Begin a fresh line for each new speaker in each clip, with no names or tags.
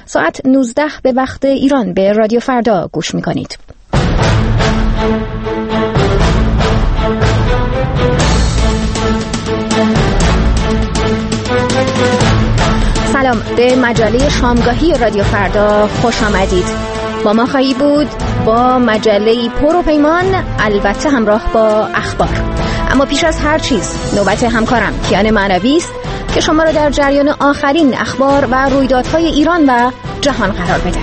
ساعت 19 به وقت ایران به رادیو فردا گوش میکنید. سلام، به مجله شامگاهی رادیو فردا خوش آمدید. با ما خواهی بود با مجله پر و پیمان، البته همراه با اخبار. اما پیش از هر چیز نوبت همکارم کیان معنوی است که شما را در جریان آخرین اخبار و رویدادهای ایران و جهان قرار بده.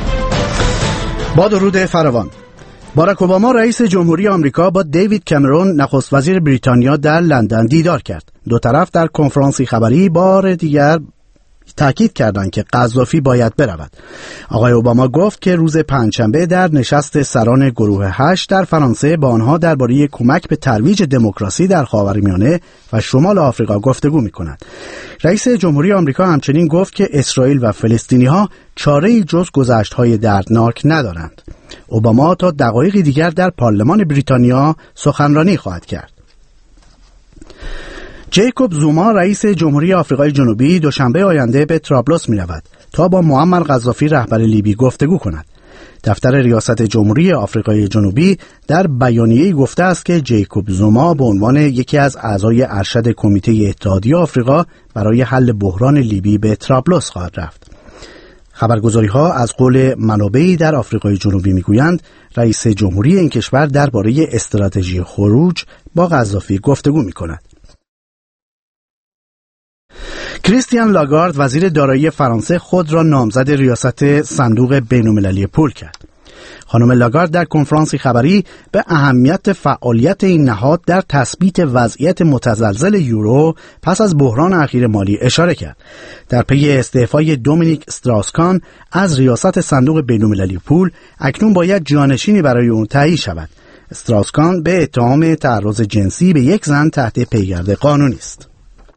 با درود فراوان. باراک اوباما رئیس جمهوری آمریکا با دیوید کامرون نخست وزیر بریتانیا در لندن دیدار کرد. دو طرف در کنفرانسی خبری بار دیگر تاکید کردند که قذافی باید برود. آقای اوباما گفت که روز پنجشنبه در نشست سران گروه 8 در فرانسه با آنها درباره کمک به ترویج دموکراسی در خاورمیانه و شمال آفریقا گفتگو می‌کند. رئیس جمهوری آمریکا همچنین گفت که اسرائیل و فلسطینی‌ها چاره‌ای جز گذشت‌های دردناک ندارند. اوباما تا دقایقی دیگر در پارلمان بریتانیا سخنرانی خواهد کرد. جیکوب زوما رئیس جمهوری آفریقای جنوبی دوشنبه آینده به طرابلس می‌رود تا با معمر قذافی رهبر لیبی گفتگو کند. دفتر ریاست جمهوری آفریقای جنوبی در بیانیه‌ای گفته است که جیکوب زوما به عنوان یکی از اعضای ارشد کمیته اتحادیه آفریقا برای حل بحران لیبی به طرابلس خواهد رفت. خبرگزاری‌ها از قول منابعی در آفریقای جنوبی می‌گویند رئیس جمهوری این کشور درباره استراتژی خروج با قذافی گفتگو می‌کند. کریستیان لاگارد وزیر دارایی فرانسه خود را نامزد ریاست صندوق بین‌المللی پول کرد. خانم لاگارد در کنفرانسی خبری به اهمیت فعالیت این نهاد در تثبیت وضعیت متزلزل یورو پس از بحران اخیر مالی اشاره کرد. در پی استعفای دومینیک استراسکان از ریاست صندوق بین‌المللی پول اکنون باید جانشینی برای اون تعیین شود. استراسکان به اتهام تعرض جنسی به یک زن تحت پیگرد قانونی است.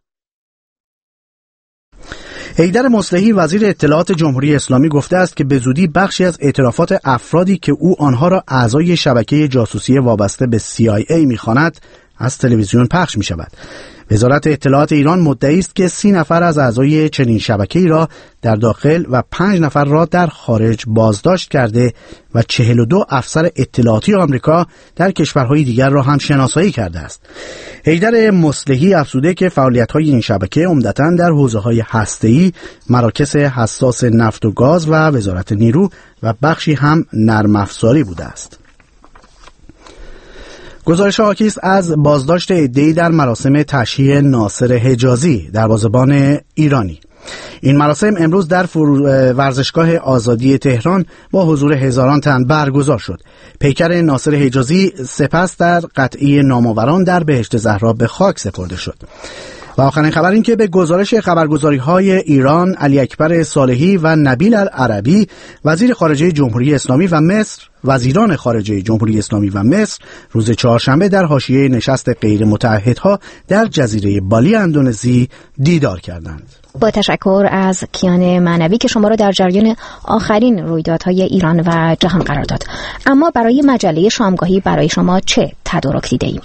حیدر مصلحی وزیر اطلاعات جمهوری اسلامی گفته است که به زودی بخشی از اعترافات افرادی که او آنها را اعضای شبکه جاسوسی وابسته به CIA می‌خواند از تلویزیون پخش می‌شود. وزارت اطلاعات ایران مدعی است که 30 نفر از اعضای چنین شبکه‌ای را در داخل و 5 نفر را در خارج بازداشت کرده و 42 افسر اطلاعاتی آمریکا در کشورهای دیگر را هم شناسایی کرده است. حیدر مصلحی افزوده که فعالیت‌های این شبکه عمدتاً در حوزه‌های هسته‌ای، مراکز حساس نفت و گاز و وزارت نیرو و بخشی هم نرم افزاری بوده است. گزارش حاکی است از بازداشت عده‌ای در مراسم تشییع ناصر حجازی، دروازه‌بان ایرانی. این مراسم امروز در ورزشگاه آزادی تهران با حضور هزاران تن برگزار شد. پیکر ناصر حجازی سپس در قطعه نامآوران در بهشت زهرا به خاک سپرده شد. و آخرین خبر این که به گزارش خبرگزاری‌های ایران، علی اکبر صالحی و نبیل العربی وزیر خارجه جمهوری اسلامی و مصر، وزیران خارجه جمهوری اسلامی و مصر روز چهارشنبه در حاشیه نشست غیر متعهدها در جزیره بالی اندونزی دیدار کردند.
با تشکر از کیان معنوی که شما را در جریان آخرین رویدادهای ایران و جهان قرار داد. اما برای مجله شامگاهی برای شما چه تدارک دیده‌ایم؟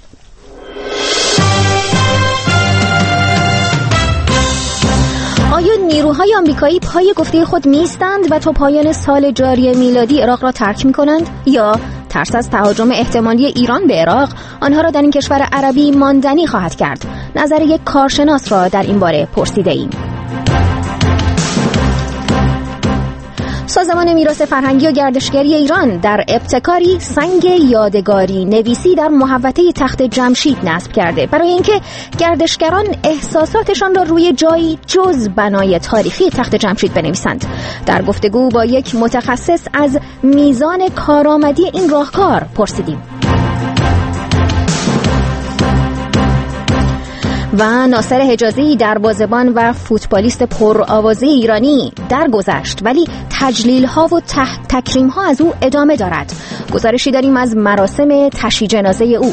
آیا نیروهای آمریکایی پای گفته خود میستند و تا پایان سال جاری میلادی عراق را ترک میکنند، یا ترس از تهاجم احتمالی ایران به عراق آنها را در این کشور عربی ماندنی خواهد کرد؟ نظر یک کارشناس را در این باره پرسیده ایم. سازمان میراث فرهنگی و گردشگری ایران در ابتکاری سنگ یادگاری نویسی در محوطه تخت جمشید نصب کرده برای اینکه گردشگران احساساتشان را روی جایی جز بنای تاریخی تخت جمشید بنویسند. در گفتگو با یک متخصص از میزان کارآمدی این راهکار پرسیدیم. و ناصر حجازی دروازه‌بان و فوتبالیست پرآوازه ایرانی درگذشت، ولی تجلیل‌ها و تکریم‌ها از او ادامه دارد. گزارشی داریم از مراسم تشییع جنازه او.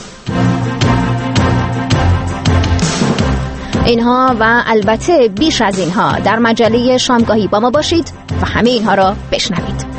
اینها و البته بیش از اینها در مجله شامگاهی با ما باشید و همه اینها را بشنوید.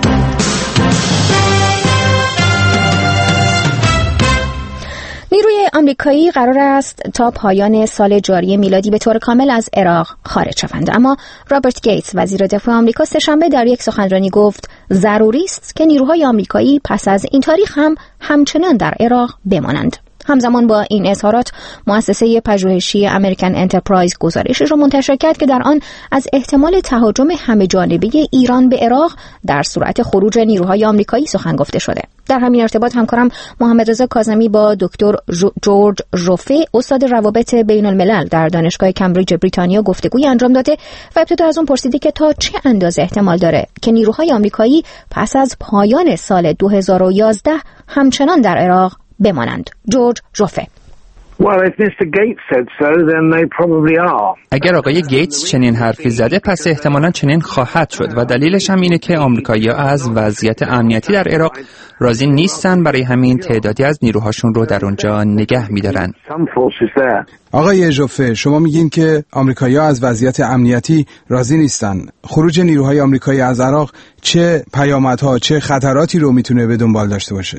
نیروی آمریکایی قرار است تا پایان سال جاری میلادی به طور کامل از عراق خارج شوند، اما رابرت گیتس وزیر دفاع آمریکا سه‌شنبه در یک سخنرانی گفت ضروری است که نیروهای آمریکایی پس از این تاریخ هم همچنان در عراق بمانند. همزمان با این اظهارات مؤسسه پژوهشی امریکن انترپرایز گزارشی را منتشر کرد که در آن از احتمال تهاجم همه‌جانبه ایران به عراق در صورت خروج نیروهای آمریکایی سخن گفته شده. در همین ارتباط همکارم محمد رضا کاظمی با دکتر جورج ژوفه استاد روابط بین الملل در دانشگاه کمبریج بریتانیا گفتگوی انجام داده و ابتدا از اون پرسیده که تا چه اندازه احتمال داره که نیروهای آمریکایی پس از پایان سال 2011 همچنان در عراق بمانند. جورج ژوفه:
اگر آقای گیتس چنین حرفی زده پس احتمالاً چنین خواهد شد و دلیلش هم اینه که آمریکایی‌ها از وضعیت امنیتی در عراق راضی نیستن، برای همین تعدادی از نیروهاشون رو در اونجا نگه می‌دارن.
آقای ژوفه، شما میگین که آمریکایی‌ها از وضعیت امنیتی راضی نیستن. خروج نیروهای آمریکایی از عراق چه پیامدها، چه خطراتی رو میتونه به دنبال داشته باشه؟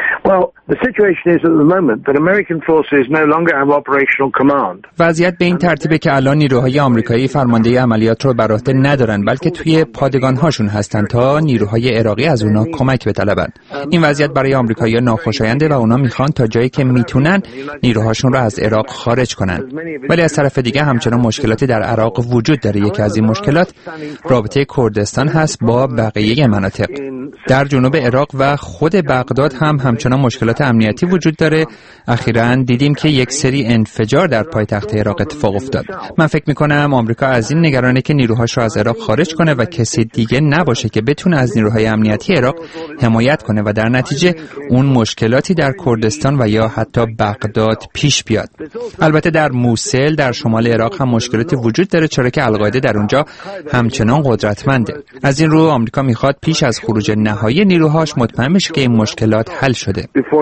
وضعیت به این ترتیبه که الان نیروهای آمریکایی فرماندهی عملیات رو بر عهده ندارن، بلکه توی پادگان‌هاشون هستن تا نیروهای عراقی از اونا کمک بطلبن. این وضعیت برای آمریکایی‌ها ناخوشاینده و اونا میخوان تا جایی که میتونن نیروهاشون رو از عراق خارج کنن. ولی از طرف دیگه همچنان مشکلاتی در عراق وجود داره. یکی از این مشکلات رابطه کردستان هست با بقیه مناطق. در جنوب عراق و خود بغداد هم همچنان مشکلات امنیتی وجود داره. اخیراً دیدیم که یک سری انفجار در پایتخت عراق اتفاق افتاد. من فکر می‌کنم آمریکا از این نگرانه که نیروهاش رو از عراق خارج کنه و کسی دیگه نباشه که بتونه از نیروهای امنیتی عراق حمایت کنه و در نتیجه اون مشکلاتی در کردستان و یا حتی بغداد پیش بیاد. البته در موصل در شمال عراق هم مشکلاتی وجود داره، چرا که القاعده در اونجا همچنان قدرتمنده. از این رو آمریکا میخواد پیش از خروج نهایی نیروهاش مطمئن بشه که این مشکلات حل شده.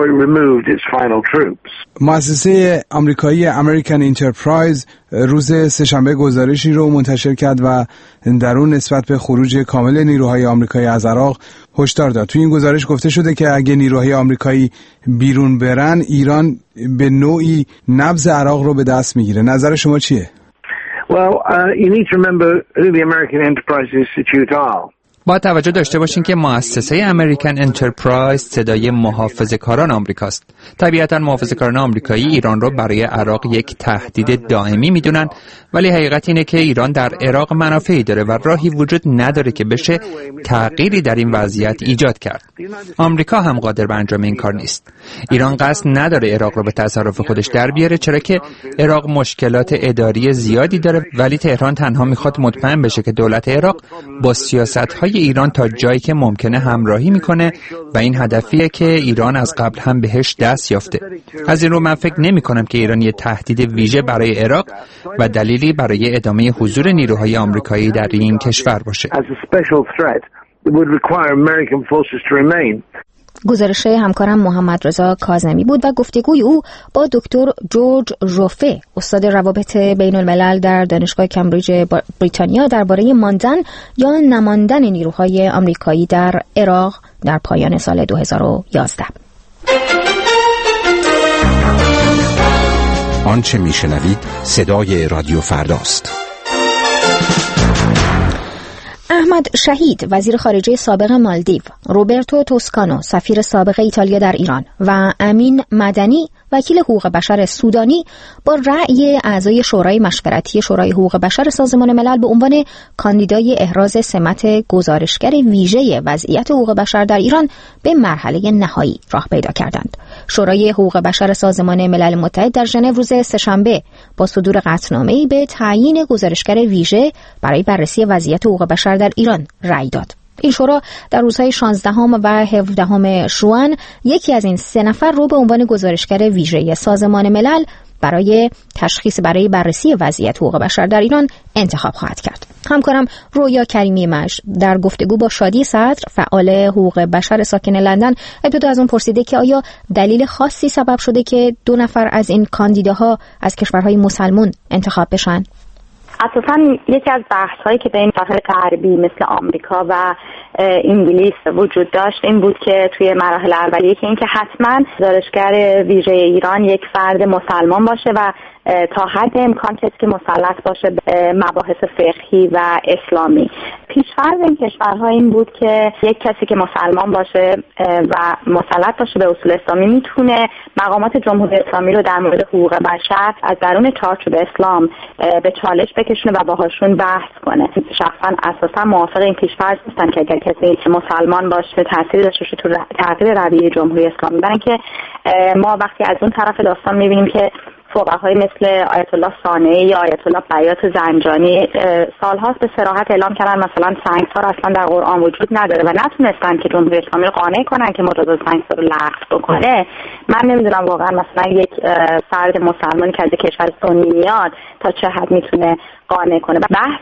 مؤسسه آمریکایی امریکن انترپرایز روز سه‌شنبه گزارشی رو منتشر کرد و در اون نسبت به خروج کامل نیروهای آمریکایی از عراق هشدار داد. توی این گزارش گفته شده که اگه نیروهای آمریکایی بیرون برن، ایران به نوعی نبض عراق رو به دست میگیره. نظر شما چیه؟
You need to remember who the American Enterprise Institute are.
با توجه داشته باشین که مؤسسه امریکن انترپرایز صدای محافظه‌کاران آمریکاست. طبیعتاً محافظه‌کاران آمریکایی ایران رو برای عراق یک تهدید دائمی میدونن، ولی حقیقت اینه که ایران در عراق منافعی داره و راهی وجود نداره که بشه تغییری در این وضعیت ایجاد کرد. آمریکا هم قادر به انجام این کار نیست. ایران قصد نداره عراق رو به تصرف خودش در بیاره، چرا که عراق مشکلات اداری زیادی داره، ولی تهران تنها میخواد مطمئن بشه که دولت عراق با سیاست‌های ایران تا جایی که ممکنه همراهی میکنه و این هدفیه که ایران از قبل هم بهش دست یافته. از این رو من فکر نمی کنم که ایران یه تهدید ویژه برای عراق و دلیلی برای ادامه حضور نیروهای آمریکایی در این کشور باشه.
گزارش همکارم محمد رضا کاظمی بود و گفتگوی او با دکتر جورج ژوفه استاد روابط بین الملل در دانشگاه کمبریج بریتانیا درباره ماندن یا نماندن نیروهای آمریکایی در عراق در پایان سال 2011.
آنچه میشنوید صدای رادیو فرداست.
احمد شهید وزیر خارجه سابق مالدیو، روبرتو توسکانو سفیر سابق ایتالیا در ایران و امین مدنی وکیل حقوق بشر سودانی با رأی اعضای شورای مشورتی شورای حقوق بشر سازمان ملل به عنوان کاندیدای احراز سمت گزارشگر ویژه وضعیت حقوق بشر در ایران به مرحله نهایی راه پیدا کردند. شورای حقوق بشر سازمان ملل متحد در ژنو روز سه‌شنبه با صدور قطعنامه‌ای به تعیین گزارشگر ویژه برای بررسی وضعیت حقوق بشر در ایران رأی داد. این شورا در روزهای 16 و 17 ژوئن یکی از این 3 نفر رو به عنوان گزارشگر ویژه سازمان ملل برای تشخیص برای بررسی وضعیت حقوق بشر در ایران انتخاب خواهد کرد. همکارم رویا کریمی مجد در گفتگو با شادی صدر فعال حقوق بشر ساکن لندن ابتدا از اون پرسیده که آیا دلیل خاصی سبب شده که 2 نفر از این کاندیداها از کشورهای مسلمان انتخاب بشن؟
اساساً یکی از بحث‌هایی که بین ساحل غربی مثل آمریکا و انگلیس وجود داشت این بود که توی مراحل اولیه که اینکه حتما گزارشگر ویژه ایران یک فرد مسلمان باشه و تا حد امکان کسی که مسلط باشه به مباحث فقهی و اسلامی. پیش‌فرض این کشورها این بود که یک کسی که مسلمان باشه و مسلط باشه به اصول اسلامی میتونه مقامات جمهوری اسلامی رو در مورد حقوق بشر از درون چارچوب اسلام به چالش بکشونه و باهاشون بحث کنه. شخصا اساسا موافق این پیش‌فرض نیستن که اگر کسی مسلمان باشه تأثیری داشته باشه تو تغییر رویه جمهوری اسلامی، برای اینکه ما وقتی از اون طرف داستان می‌بینیم که فقهای مثل آیت الله صانعی یا آیت الله بیات زنجانی سالهاست به صراحت اعلام کردن مثلا سنگسار اصلا در قرآن وجود نداره و نتونستن که جمهوری اسلامی رو قانع کنن که مجاز سنگسار رو لغو بکنه. من نمیدونم واقعا مثلا یک فرد مسلمانی که از کشور سنی میاد تا چه حد میتونه قانع کنه.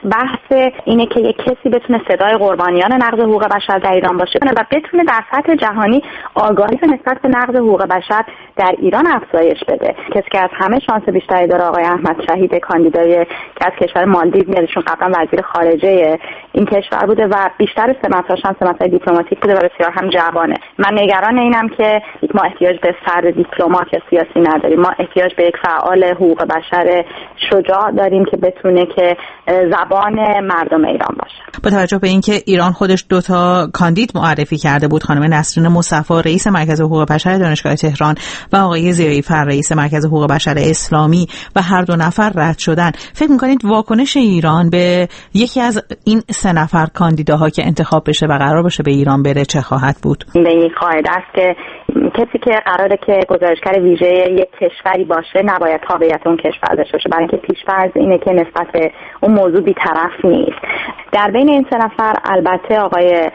بحث اینه که یک کسی بتونه صدای قربانیان نقض حقوق بشر در ایران باشه و بتونه در سطح جهانی آگاهی نسبت به نقض حقوق بشر در ایران افزایش بده. کسی که از همه شانس بیشتری داره آقای احمد شهید کاندیدای که از کشور مالدیو میاد، ایشون قبلا وزیر خارجه این کشور بوده و بیشتر سمت‌هاش هم سمت‌های دیپلماتیک بوده و بسیار هم جوانه. من نگران اینم که ما احتیاج به فرد دیپلمات یا سیاسی نداریم، ما احتیاج به یک فعال حقوق بشر شجاع داریم که بتونه که زبان مردم ایران باشه.
با توجه به اینکه ایران خودش 2 کاندید معرفی کرده بود، خانم نسرین مصطفی رئیس مرکز حقوق بشر دانشگاه تهران و آقای ضیایی فر رئیس مرکز حقوق بشر اسلامی و هر 2 نفر رد شدن، فکر می‌کنید واکنش ایران به یکی از این 3 نفر کاندیداها که انتخاب بشه و قرار باشه به ایران بره چه خواهد بود؟
به این قاعده است که کسی که قراره که گزارشگر ویژه یک کشوری باشه نباید تابعیت اون کشور داشته باشه، برای اینکه پیش‌فرض اینه که نسبت به اون موضوع بی‌طرف نیست. در بین این 3 نفر البته آقای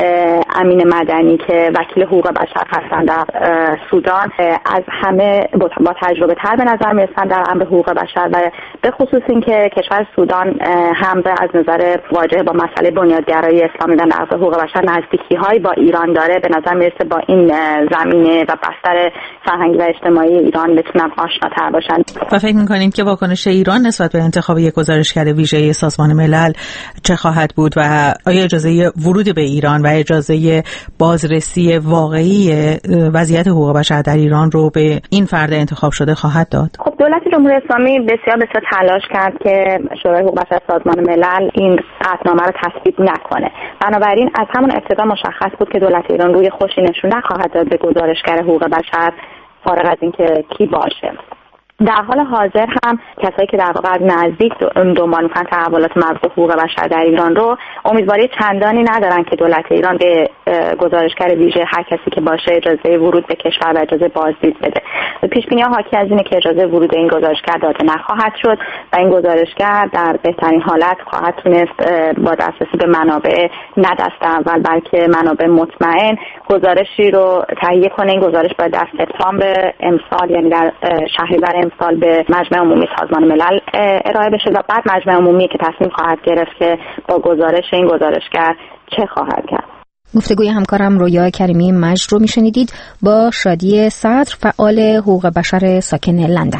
امین مدنی که وکیل حقوق بشر هستند در سودان از همه با تجربه تر به نظر میرسن در امر حقوق بشر و به خصوص اینکه کشور سودان هم از نظر مواجهه با مسئله بنیادگرایی اسلامی و نقض حقوق بشر نزدیکی‌هایی با ایران داره، به نظر میرسه با این زمینه و بستر فرهنگی و اجتماعی ایران بتونن آشناتر باشن.
و فکر می‌کنید که واکنش ایران نسبت به انتخاب یک گزارشگر ویژه سازمان ملل چه خواهد بود و آیا اجازه ورود به ایران و اجازه بازرسی واقعی وضعیت حقوق بشر در ایران رو به این فرد انتخاب شده خواهد داد؟
خب دولت جمهوری اسلامی بسیار تلاش کرد که شورای حقوق بشر سازمان ملل این قطعنامه رو تصویب نکنه. بنابراین از همون ابتدا مشخص بود که دولت ایران روی خوشی نشون نخواهد داد به گزارشگر حقوق بشر فارغ از اینکه کی باشه. در حال حاضر هم کسایی که در واقع از نزدیک دنبال می‌کنن تحولات مربوط به حقوق بشر در ایران رو امیدواری چندانی ندارن که دولت ایران به گزارشگر ویژه هر کسی که باشه اجازه ورود به کشور و اجازه بازدید بده. پیش‌بینی‌ها حاکی از اینه که اجازه ورود این گزارشگر داده نخواهد شد و این گزارشگر در بهترین حالت خواهد تونست با دسترسی به منابع نه دست اول بلکه منابع مطمئن گزارشی رو تهیه کنه. این گزارش باید در سپتامبر امسال یعنی در شهریور امسال به مجمع عمومی سازمان ملل ارائه بشه و بعد مجمع عمومی که تصمیم خواهد گرفت که با گزارش این گزارشگر چه خواهد کرد.
گفتگوی همکارم رویا کریمی مجد رو میشنیدید با شادی صدر فعال حقوق بشر ساکن لندن.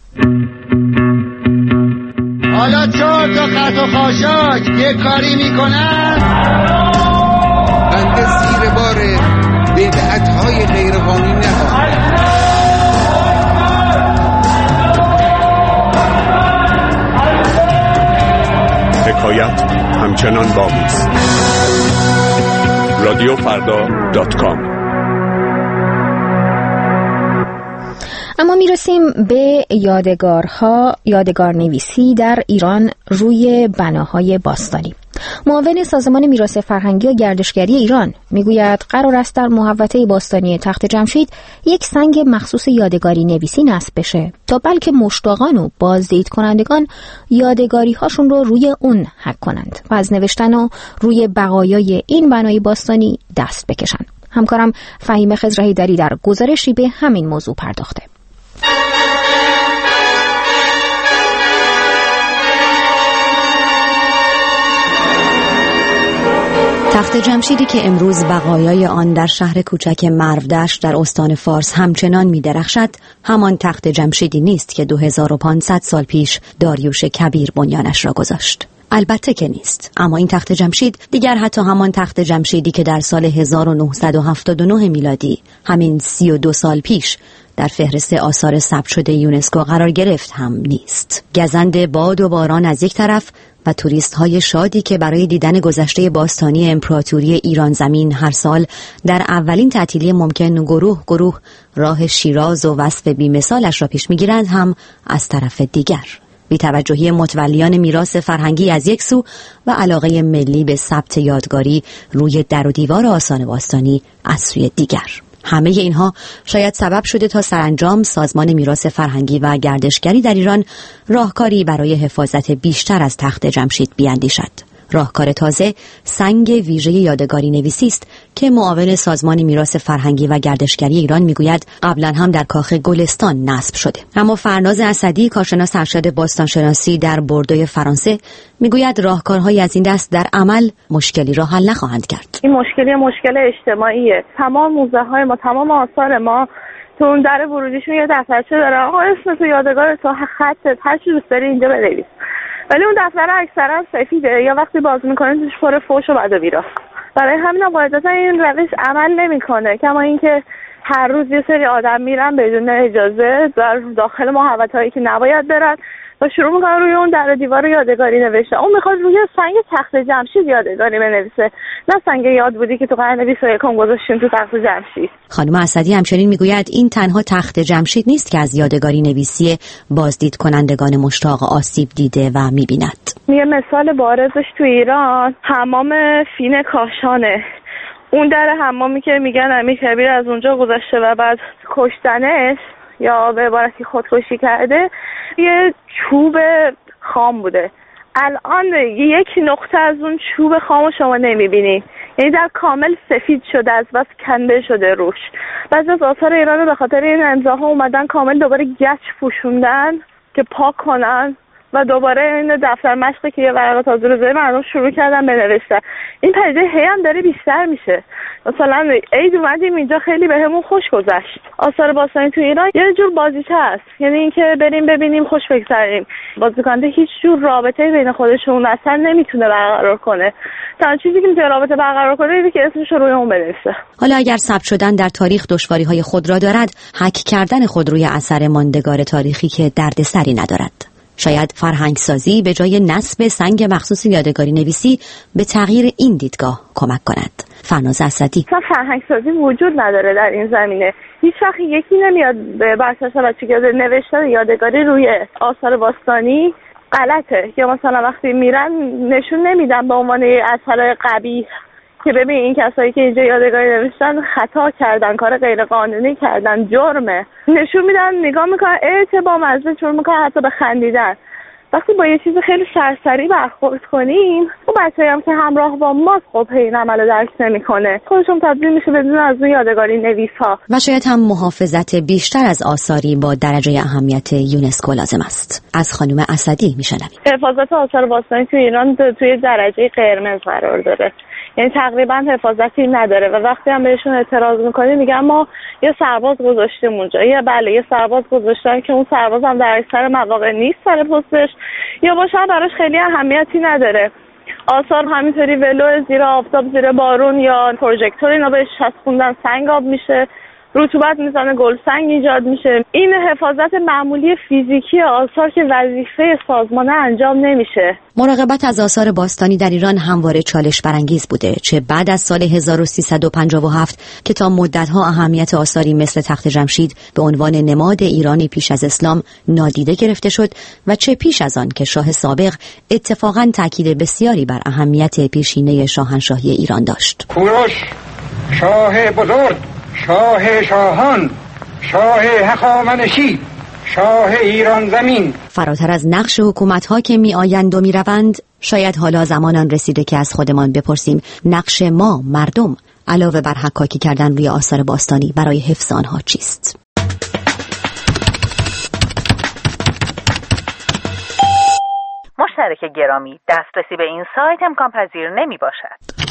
حالا 4 تا خط و خاشاک یه کاری میکنن بنده زیر بار بدعت‌های غیرقانونی نخواهم.
حکایت همچنان باقی است. رادیوفردا.com.
اما میرسیم به یادگار نویسی در ایران روی بناهای باستانی. معاون سازمان میراث فرهنگی و گردشگری ایران میگوید قرار است در محوطه باستانی تخت جمشید یک سنگ مخصوص یادگاری نویسی نصب بشه تا بلکه مشتاقان و بازدید کنندگان یادگاری هاشون رو روی اون حک کنند و از نوشتن و روی بقایای این بنای باستانی دست بکشن. همکارم فهیم خضرهیدری در گزارشی به همین موضوع پرداخته.
تخت جمشیدی که امروز بقایای آن در شهر کوچک مرودشت در استان فارس همچنان می درخشد، همان تخت جمشیدی نیست که 2500 سال پیش داریوش کبیر بنیانش را گذاشت. البته که نیست. اما این تخت جمشید دیگر حتی همان تخت جمشیدی که در سال 1979 میلادی، همین 32 سال پیش، در فهرست آثار ثبت شده یونسکو قرار گرفت هم نیست. گزند باد و باران از یک طرف و توریست های شادی که برای دیدن گذشته باستانی امپراتوری ایران زمین هر سال در اولین تعطیلی ممکن گروه راه شیراز و وصف بی‌مثالش را پیش می‌گیرند هم از طرف دیگر. بی‌توجهی متولیان میراث فرهنگی از یک سو و علاقه ملی به ثبت یادگاری روی در و دیوار آثار باستانی از سوی دیگر. همه اینها شاید سبب شده تا سرانجام سازمان میراث فرهنگی و گردشگری در ایران راهکاری برای حفاظت بیشتر از تخت جمشید بیاندیشد. راهکار تازه سنگ ویژه یادگاری نویسی است که معاون سازمان میراث فرهنگی و گردشگری ایران میگوید قبلا هم در کاخ گلستان نصب شده. اما فرناز اسدی، کارشناس ارشد باستانشناسی در بوردوی فرانسه، میگوید راهکارهای از این دست در عمل مشکلی را حل نخواهند کرد.
این مشکل اجتماعیه. تمام موزه های ما، تمام آثار ما تو اون در ورودیشون یه دفترچه داره. آقا اسم تو، یادگار تو، خطت، هر چی دوست داری اینجا بنویس. ولی اون دفتر اکثرا سفیده یا وقتی باز میکنه توش پر فحش و بد و بیرا. برای همین قاعدتا این روش عمل نمیکنه. کما اینکه هر روز یه سری آدم میرن بدون اجازه در داخل محوطه‌هایی که نباید برن و شروع میکنن روی اون در و دیوار یادگاری نوشته. اون میخواد روی سنگ تخت جمشید یادگاری بنویسه، نه سنگ یاد بودی که تو قرن 21 گذاشتیم تو تخت جمشید.
خانم اسدی همچنین میگوید این تنها تخت جمشید نیست که از یادگاری نویسی بازدید کنندگان مشتاق آسیب دیده و میبیند.
یه مثال بارزش تو ایران حمام فین کاشانه. اون در حمامی که میگن امیرکبیر از اونجا گذشته و بعد کشتنش یا به عبارتی خودکشی کرده، یه چوب خام بوده. الان یک نقطه از اون چوب خام شما نمیبینی، یعنی در کامل سفید شده، از بس کنده شده روش. بعضی از آثار ایران رو به خاطر این امضاها اومدن کامل دوباره گچ پوشوندن که پاک کنن و دوباره این دفتر مشقی که یه ورقه تازه رو زیر مردم شروع کردن بنوشتن. این پدیده هی هم داره بیشتر میشه. مثلا عید اومدیم اینجا خیلی بهمون خوش گذشت. آثار باستانی تو ایران یه جور بازیچه است، یعنی اینکه بریم ببینیم خوش بگذریم. بازیکنده هیچ جور رابطه بین خودشون اصلا نمیتونه برقرار کنه. تنها چیزی که میتونه رابطه برقرار کنه اینه که اسمش رو روی اون بنویسه.
حالا اگر ثبت شدن در تاریخ دشواری‌های خود را دارد، هک کردن خود روی اثر ماندگار تاریخی که دردسری ندارد. شاید فرهنگسازی به جای نصب سنگ مخصوص یادگاری نویسی به تغییر این دیدگاه کمک کند. فرناز اسدی:
فرهنگسازی وجود نداره در این زمینه. هیچ وقت یکی نمیاد به بچه‌ها بچه که نوشتن یادگاری روی آثار باستانی غلطه، یا مثلا وقتی میرن نشون نمیدن به عنوان اثر قبیح که ببین این کسایی که اینجا یادگاری نوشتن خطا کردن، کار غیر قانونی کردن، جرمه. نشون میدن، نگاه میکنن، با مزه شروع میکنن حتی به خندیدن. وقتی با یه چیز خیلی سرسری برخورد کنیم، اون بچه‌ای هم که همراه با ما خب این عملو درک نمیکنه، خودشون تبدیل میشه بدون از اون یادگاری نویس‌ها.
و شاید هم محافظت بیشتر از آثاری با درجه اهمیت یونسکو لازم است. از خانم اسدی میشنویم.
حفاظت آثار باستانی تو ایران توی درجه قرمز قرار داره، یعنی تقریبا حفاظتی نداره و وقتی هم بهشون اعتراض میکنی میگن ما یه سرباز گذاشتیم اونجا. یه سرباز گذاشتن که اون سرباز هم در اکثر مواقع نیست سر پستش، یا باشه براش خیلی اهمیتی نداره. آثار همینطوری ولو زیر آفتاب، زیر بارون یا پروژکتور اینا بهش چسبوندن، سنگ آب میشه، رطوبت میزنه، گل سنگ ایجاد میشه. این حفاظت معمولی فیزیکی آثار که وظیفه سازمان انجام نمیشه.
مراقبت از آثار باستانی در ایران همواره چالش برانگیز بوده، چه بعد از سال 1357 که تا مدت‌ها اهمیت آثاری مثل تخت جمشید به عنوان نماد ایرانی پیش از اسلام نادیده گرفته شد و چه پیش از آن که شاه سابق اتفاقاً تاکید بسیاری بر اهمیت پیشینه شاهنشاهی ایران داشت.
کوروش، شاه بزرگ، شاه شاهان، شاه هخامنشی، شاه ایران زمین.
فراتر از نقش حکومت‌ها که می‌آیند و می‌روند، شاید حالا زمان آن رسیده که از خودمان بپرسیم نقش ما مردم علاوه بر حکاکی کردن روی آثار باستانی برای حفظ آنها چیست؟
مشترک گرامی، دسترسی به این سایت امکان پذیر نمی‌باشد.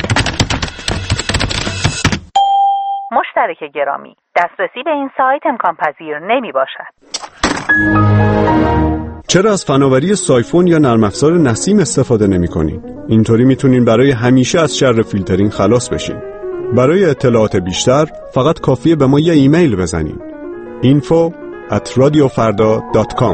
مشترک گرامی، دسترسی به این سایت امکان پذیر نمی باشد.
چرا از فناوری سایفون یا نرم افزار نسیم استفاده نمی‌کنین؟ اینطوری میتونین برای همیشه از شر فیلترینگ خلاص بشین. برای اطلاعات بیشتر فقط کافیه به ما یه ایمیل بزنین. info@radiofarda.com.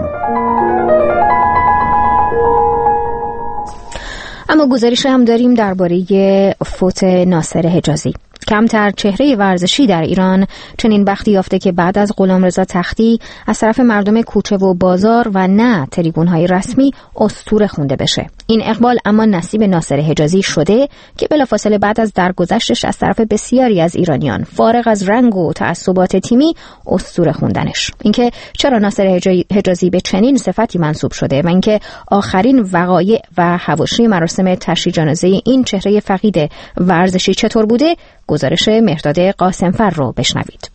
اما گزارش هم داریم درباره فوت ناصر حجازی. کمتر چهره ورزشی در ایران چنین بختی یافته که بعد از غلامرضا تختی از طرف مردم کوچه و بازار و نه تریبون‌های رسمی اسطوره خونده بشه. این اقبال اما نصیب ناصر حجازی شده که بلافاصله بعد از درگذشتش از طرف بسیاری از ایرانیان فارغ از رنگ و تعصبات تیمی اسطوره خوندنش. اینکه چرا ناصر حجازی به چنین صفتی منسوب شده و اینکه آخرین وقایع و حواشی مراسم تشییع جنازه این چهره فقید ورزشی چطور بوده، گزارش مهرداد قاسمفر رو بشنوید.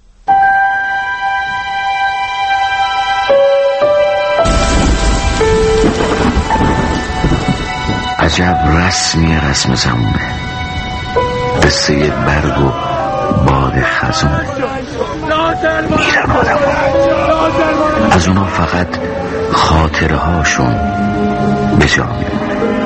عجب رسم زمونه، قصه برگ و باد خزونه. میرن آدم ها، از اونا فقط خاطره هاشون به جا میمونه.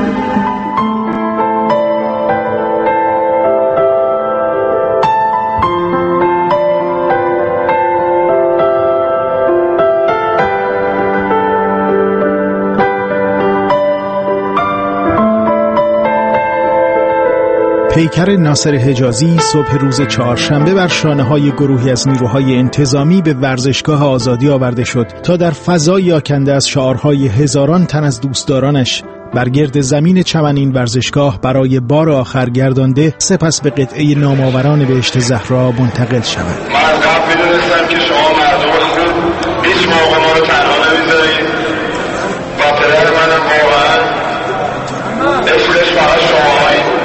پیکر ناصر حجازی صبح روز چهارشنبه بر شانه‌های گروهی از نیروهای انتظامی به ورزشگاه آزادی آورده شد تا در فضای آکنده از شعارهای هزاران تن از دوستدارانش بر گرد زمین چمن این ورزشگاه برای بار آخر گردانده سپس به قطعه نامآوران بهشت زهرا منتقل شود.
من از قبل می‌دونستم که شما مردم خوب هیچ موقع ما رو تنها نمی‌ذارید و پدر منم واقعا عشقش فقط شماهایید.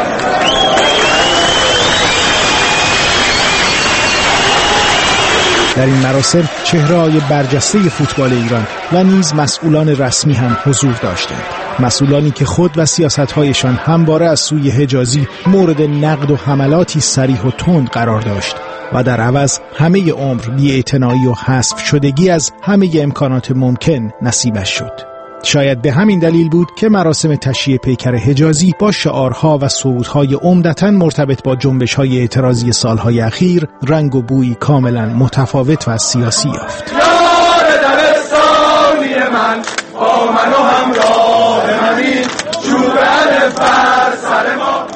در این مراسم چهره‌های برجسته فوتبال ایران و نیز مسئولان رسمی هم حضور داشتند. مسئولانی که خود و سیاست‌هایشان همواره از سوی حجازی مورد نقد و حملاتی صریح و تند قرار داشت و در عوض همه عمر بی‌اعتنایی و حذف شدگی از همه امکانات ممکن نصیبش شد. شاید به همین دلیل بود که مراسم تشییع پیکر حجازی با شعارها و صعودهای عمدتاً مرتبط با جنبش‌های اعتراضی سالهای اخیر رنگ و بویی کاملاً متفاوت و سیاسی یافت.
یار دبستانی من با من و همراه منی چوب الف بر سر ما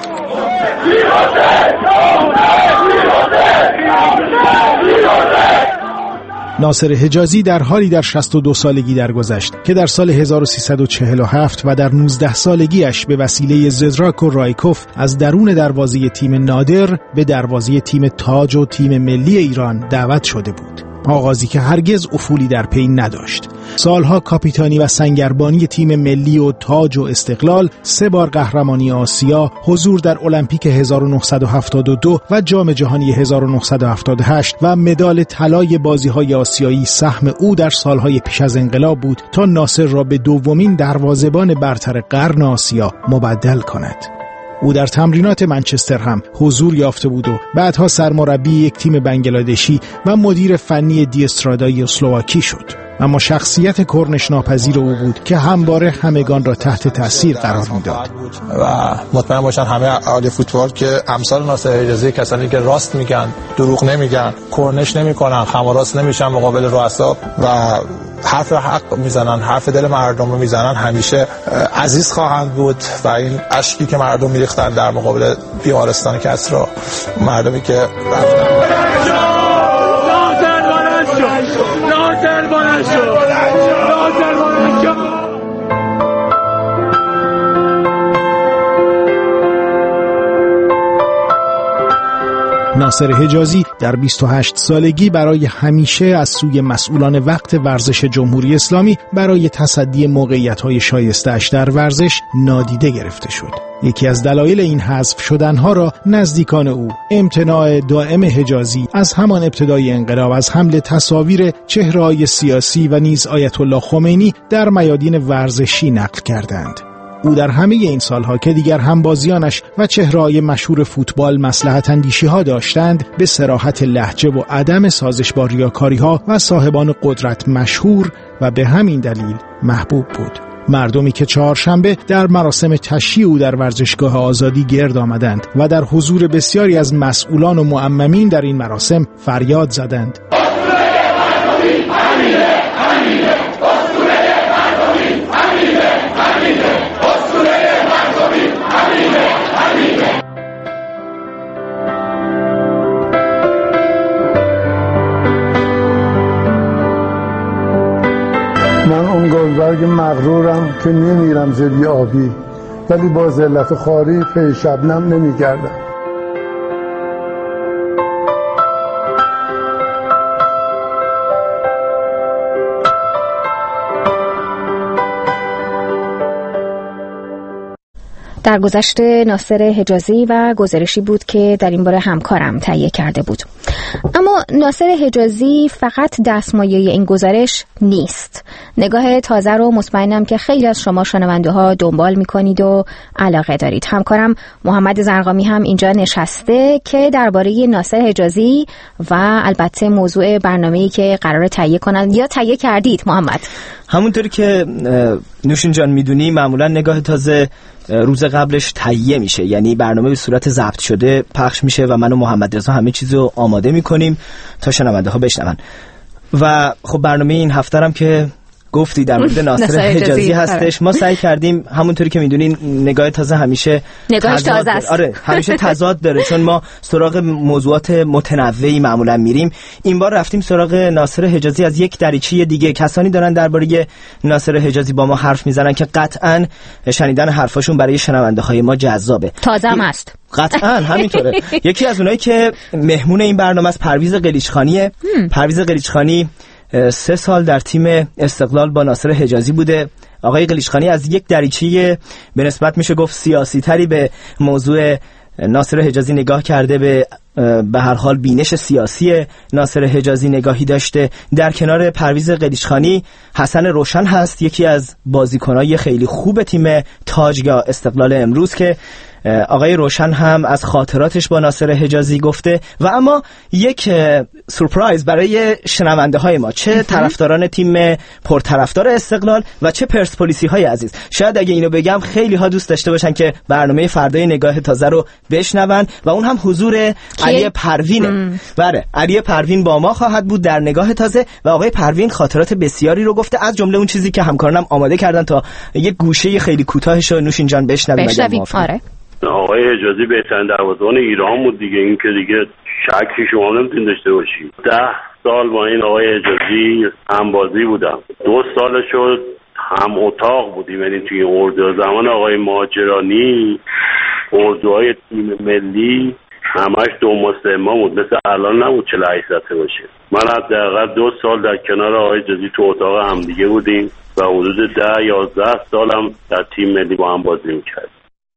ناصر حجازی در حالی در 62 سالگی درگذشت که در سال 1347 و در 19 سالگیش به وسیله زدراک و رایکوف از درون دروازه تیم نادر به دروازه تیم تاج و تیم ملی ایران دعوت شده بود. آغازی که هرگز افولی در پی نداشت. سالها کاپیتانی و سنگربانی تیم ملی و تاج و استقلال، 3 بار قهرمانی آسیا، حضور در المپیک 1972 و جام جهانی 1978 و مدال طلای بازی‌های آسیایی سهم او در سالهای پیش از انقلاب بود تا ناصر را به دومین دروازه‌بان برتر قرن آسیا مبدل کند. او در تمرینات منچستر هم حضور یافته بود و بعدها سرمربی یک تیم بنگلادشی و مدیر فنی دی استرادای اسلواکی شد. اما شخصیت کرنش ناپذیر او بود که همواره همگان را تحت تاثیر قرار میداد
و مطمئن باشن همه اهالی فوتبال که امثال ناصر حجازی کسانی که راست میگن، دروغ نمیگن، کرنش نمیکنن، خم و راست نمیشن مقابل رؤسا و حرف حق میزنن، حرف دل مردم رو میزنن، همیشه عزیز خواهند بود و این اشکی که مردم میریختن در مقابل بیمارستان کسری، مردمی که رفتن
ناصر حجازی در 28 سالگی برای همیشه از سوی مسئولان وقت ورزش جمهوری اسلامی برای تصدی موقعیت‌های شایسته‌اش در ورزش نادیده گرفته شد. یکی از دلایل این حذف شدنها را نزدیکان او امتناع دائم حجازی از همان ابتدای انقلاب از حمل تصاویر چهره‌های سیاسی و نیز آیت الله خمینی در میادین ورزشی نقل کردند. او در همه این سالها که دیگر همبازیانش و چهره‌های مشهور فوتبال مصلحت اندیشی‌ها داشتند، به صراحت لهجه و عدم سازش با ریاکاری‌ها و صاحبان قدرت مشهور و به همین دلیل محبوب بود. مردمی که چهارشنبه در مراسم تشییع او در ورزشگاه آزادی گرد آمدند و در حضور بسیاری از مسئولان و معممین در این مراسم فریاد زدند:
من اون گلبرگ مغرورم که نمیرم زیر آبی، ولی با ذلت خواری پی شبنم نمیگردم.
در گذشته ناصر حجازی و گزارشی بود که در این باره همکارم تهیه کرده بود. اما ناصر حجازی فقط دستمایه این گزارش نیست. نگاه تازه رو مطمئنم که خیلی از شما شنونده ها دنبال میکنید و علاقه دارید. همکارم محمد زرقامی هم اینجا نشسته که درباره ناصر حجازی و البته موضوع برنامه‌ای که قراره تهیه کنن یا تهیه کردید محمد.
همونطوری که نوشین جان میدونی معمولا نگاه تازه روز قبلش تهیه میشه، یعنی برنامه به صورت ضبط شده پخش میشه و من و محمد رضا همه چیزو آماده میکنیم تا شنونده ها بشنون. و خب برنامه این هفته هم که گفتی در مورد ناصر حجازی هستش. ما سعی کردیم همونطوری که میدونین نگاه تازه همیشه
نگاهش تازه است.
آره همیشه تضاد داره، چون ما سراغ موضوعات متنوعی معمولا میریم. این بار رفتیم سراغ ناصر حجازی از یک دریچه دیگه. کسانی دارن درباره ناصر حجازی با ما حرف میزنن که قطعاً شنیدن حرفاشون برای شنونده های ما جذابه.
تازه هم است.
قطعاً همینطوره. یکی از اونایی که مهمون این برنامه است پرویز قلیچخانیه. پرویز قلیچخانی 3 سال در تیم استقلال با ناصر حجازی بوده. آقای قلیچخانی از یک دریچه به نسبت میشه گفت سیاسی تری به موضوع ناصر حجازی نگاه کرده، به هر حال بینش سیاسی ناصر حجازی نگاهی داشته. در کنار پرویز قلیچخانی حسن روشن هست، یکی از بازیکنای خیلی خوب تیم تاج یا استقلال امروز که آقای روشن هم از خاطراتش با ناصر حجازی گفته. و اما یک سورپرایز برای شنونده های ما، چه طرفداران تیم پرطرفدار استقلال و چه پرسپولیسی های عزیز. شاید اگه اینو بگم خیلی ها دوست داشته باشن که برنامه فردای نگاه تازه رو بشنون و اون هم حضور علی پروینه. بله، علی پروین با ما خواهد بود در نگاه تازه و آقای پروین خاطرات بسیاری رو گفته، از جمله اون چیزی که همکارانم آماده کردن تا یک گوشه خیلی کوتاهش رو نوشین جان بشنویم.
آره.
آقای حجازی بهترین دروازه‌بان ایران بود دیگه، این که دیگه شکی شما نمیتونید داشته باشید. 10 سال با این آقای حجازی هم بازی بودم. 2 سال شد هم اتاق بودیم، یعنی توی اردو زمان آقای ماجرانی اردوهای تیم ملی همش 2 ماه 3 ماه بود، مثل الان نبود 48 ساعته باشه. من حداقل 2 سال در کنار آقای حجازی تو اتاق هم دیگه بودیم و حدود 10-11 سالم در تیم ملی با هم بازی می‌کردیم.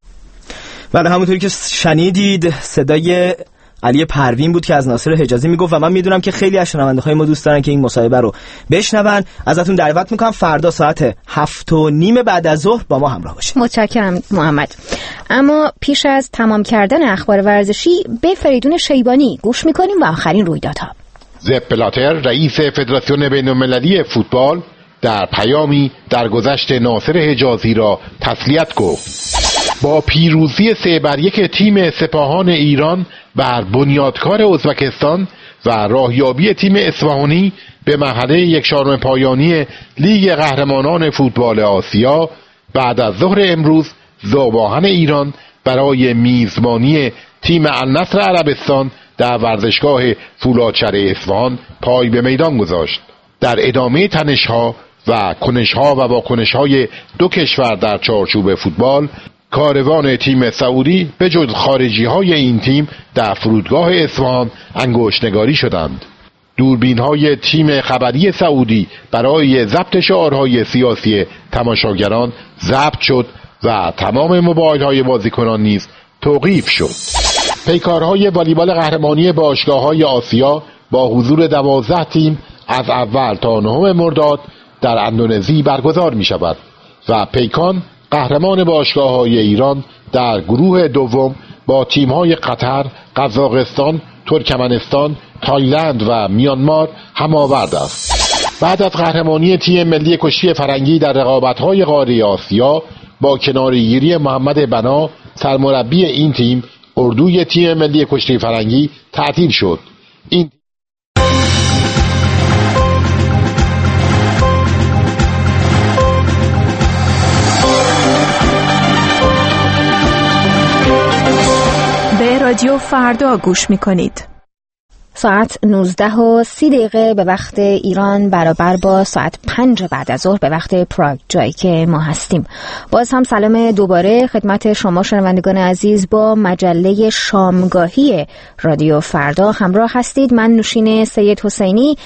بله، همونطوری که شنیدید صدای علی پروین بود که از ناصر حجازی میگفت و من میدونم که خیلی از شنونده‌های ما دوست دارن که این مصاحبه رو بشنون. ازتون دعوت میکنم فردا ساعت 7:30 بعد از ظهر با ما همراه باشید.
متشکرم محمد. اما پیش از تمام کردن اخبار ورزشی به فریدون شیبانی گوش میکنیم و آخرین رویدادها.
زپ بلاتر رئیس فدراسیون بین‌المللی فوتبال در پیامی درگذشت ناصر حجازی را تسلیت گفت. با پیروزی 3-1 تیم سپاهان ایران بر بنیادکار ازبکستان و راهیابی تیم اصفهانی به مرحله 1/4 پایانی لیگ قهرمانان فوتبال آسیا، بعد از ظهر امروز ذوباهن ایران برای میزبانی تیم النصر عربستان در ورزشگاه فولادشهر اصفهان پای به میدان گذاشت. در ادامه تنش‌ها و کنش‌ها و واکنش‌های 2 کشور در چارچوب فوتبال، کاروان تیم سعودی به جز خارجی‌های این تیم در فرودگاه اصفهان انگشت‌نگاری شدند. دوربین‌های تیم خبری سعودی برای ضبط شعارهای سیاسی تماشاگران ضبط شد و تمام موبایل‌های بازیکنان نیز توقیف شد. پیکارهای والیبال قهرمانی باشگاه‌های آسیا با حضور 12 تیم از اول تا 9 مرداد در اندونزی برگزار می‌شود و پیکان قهرمان باشگاه‌های ایران در گروه دوم با تیم‌های قطر، قزاقستان، ترکمنستان، تایلند و میانمار هم‌آورد است. بعد از قهرمانی تیم ملی کشتی فرنگی در رقابت‌های قاره آسیا با کناره‌گیری محمد بنا سرمربی این تیم، اردوی تیم ملی کشتی فرنگی تعطیل شد. این
به رادیو فردا گوش می‌کنید. ساعت 19:30 به وقت ایران برابر با ساعت 5 بعد از ظهر به وقت پراگ، جایی که ما هستیم. باز هم سلام دوباره خدمت شما شنوندگان عزیز. با مجله شامگاهی رادیو فردا همراه هستید. من نوشین سید حسینی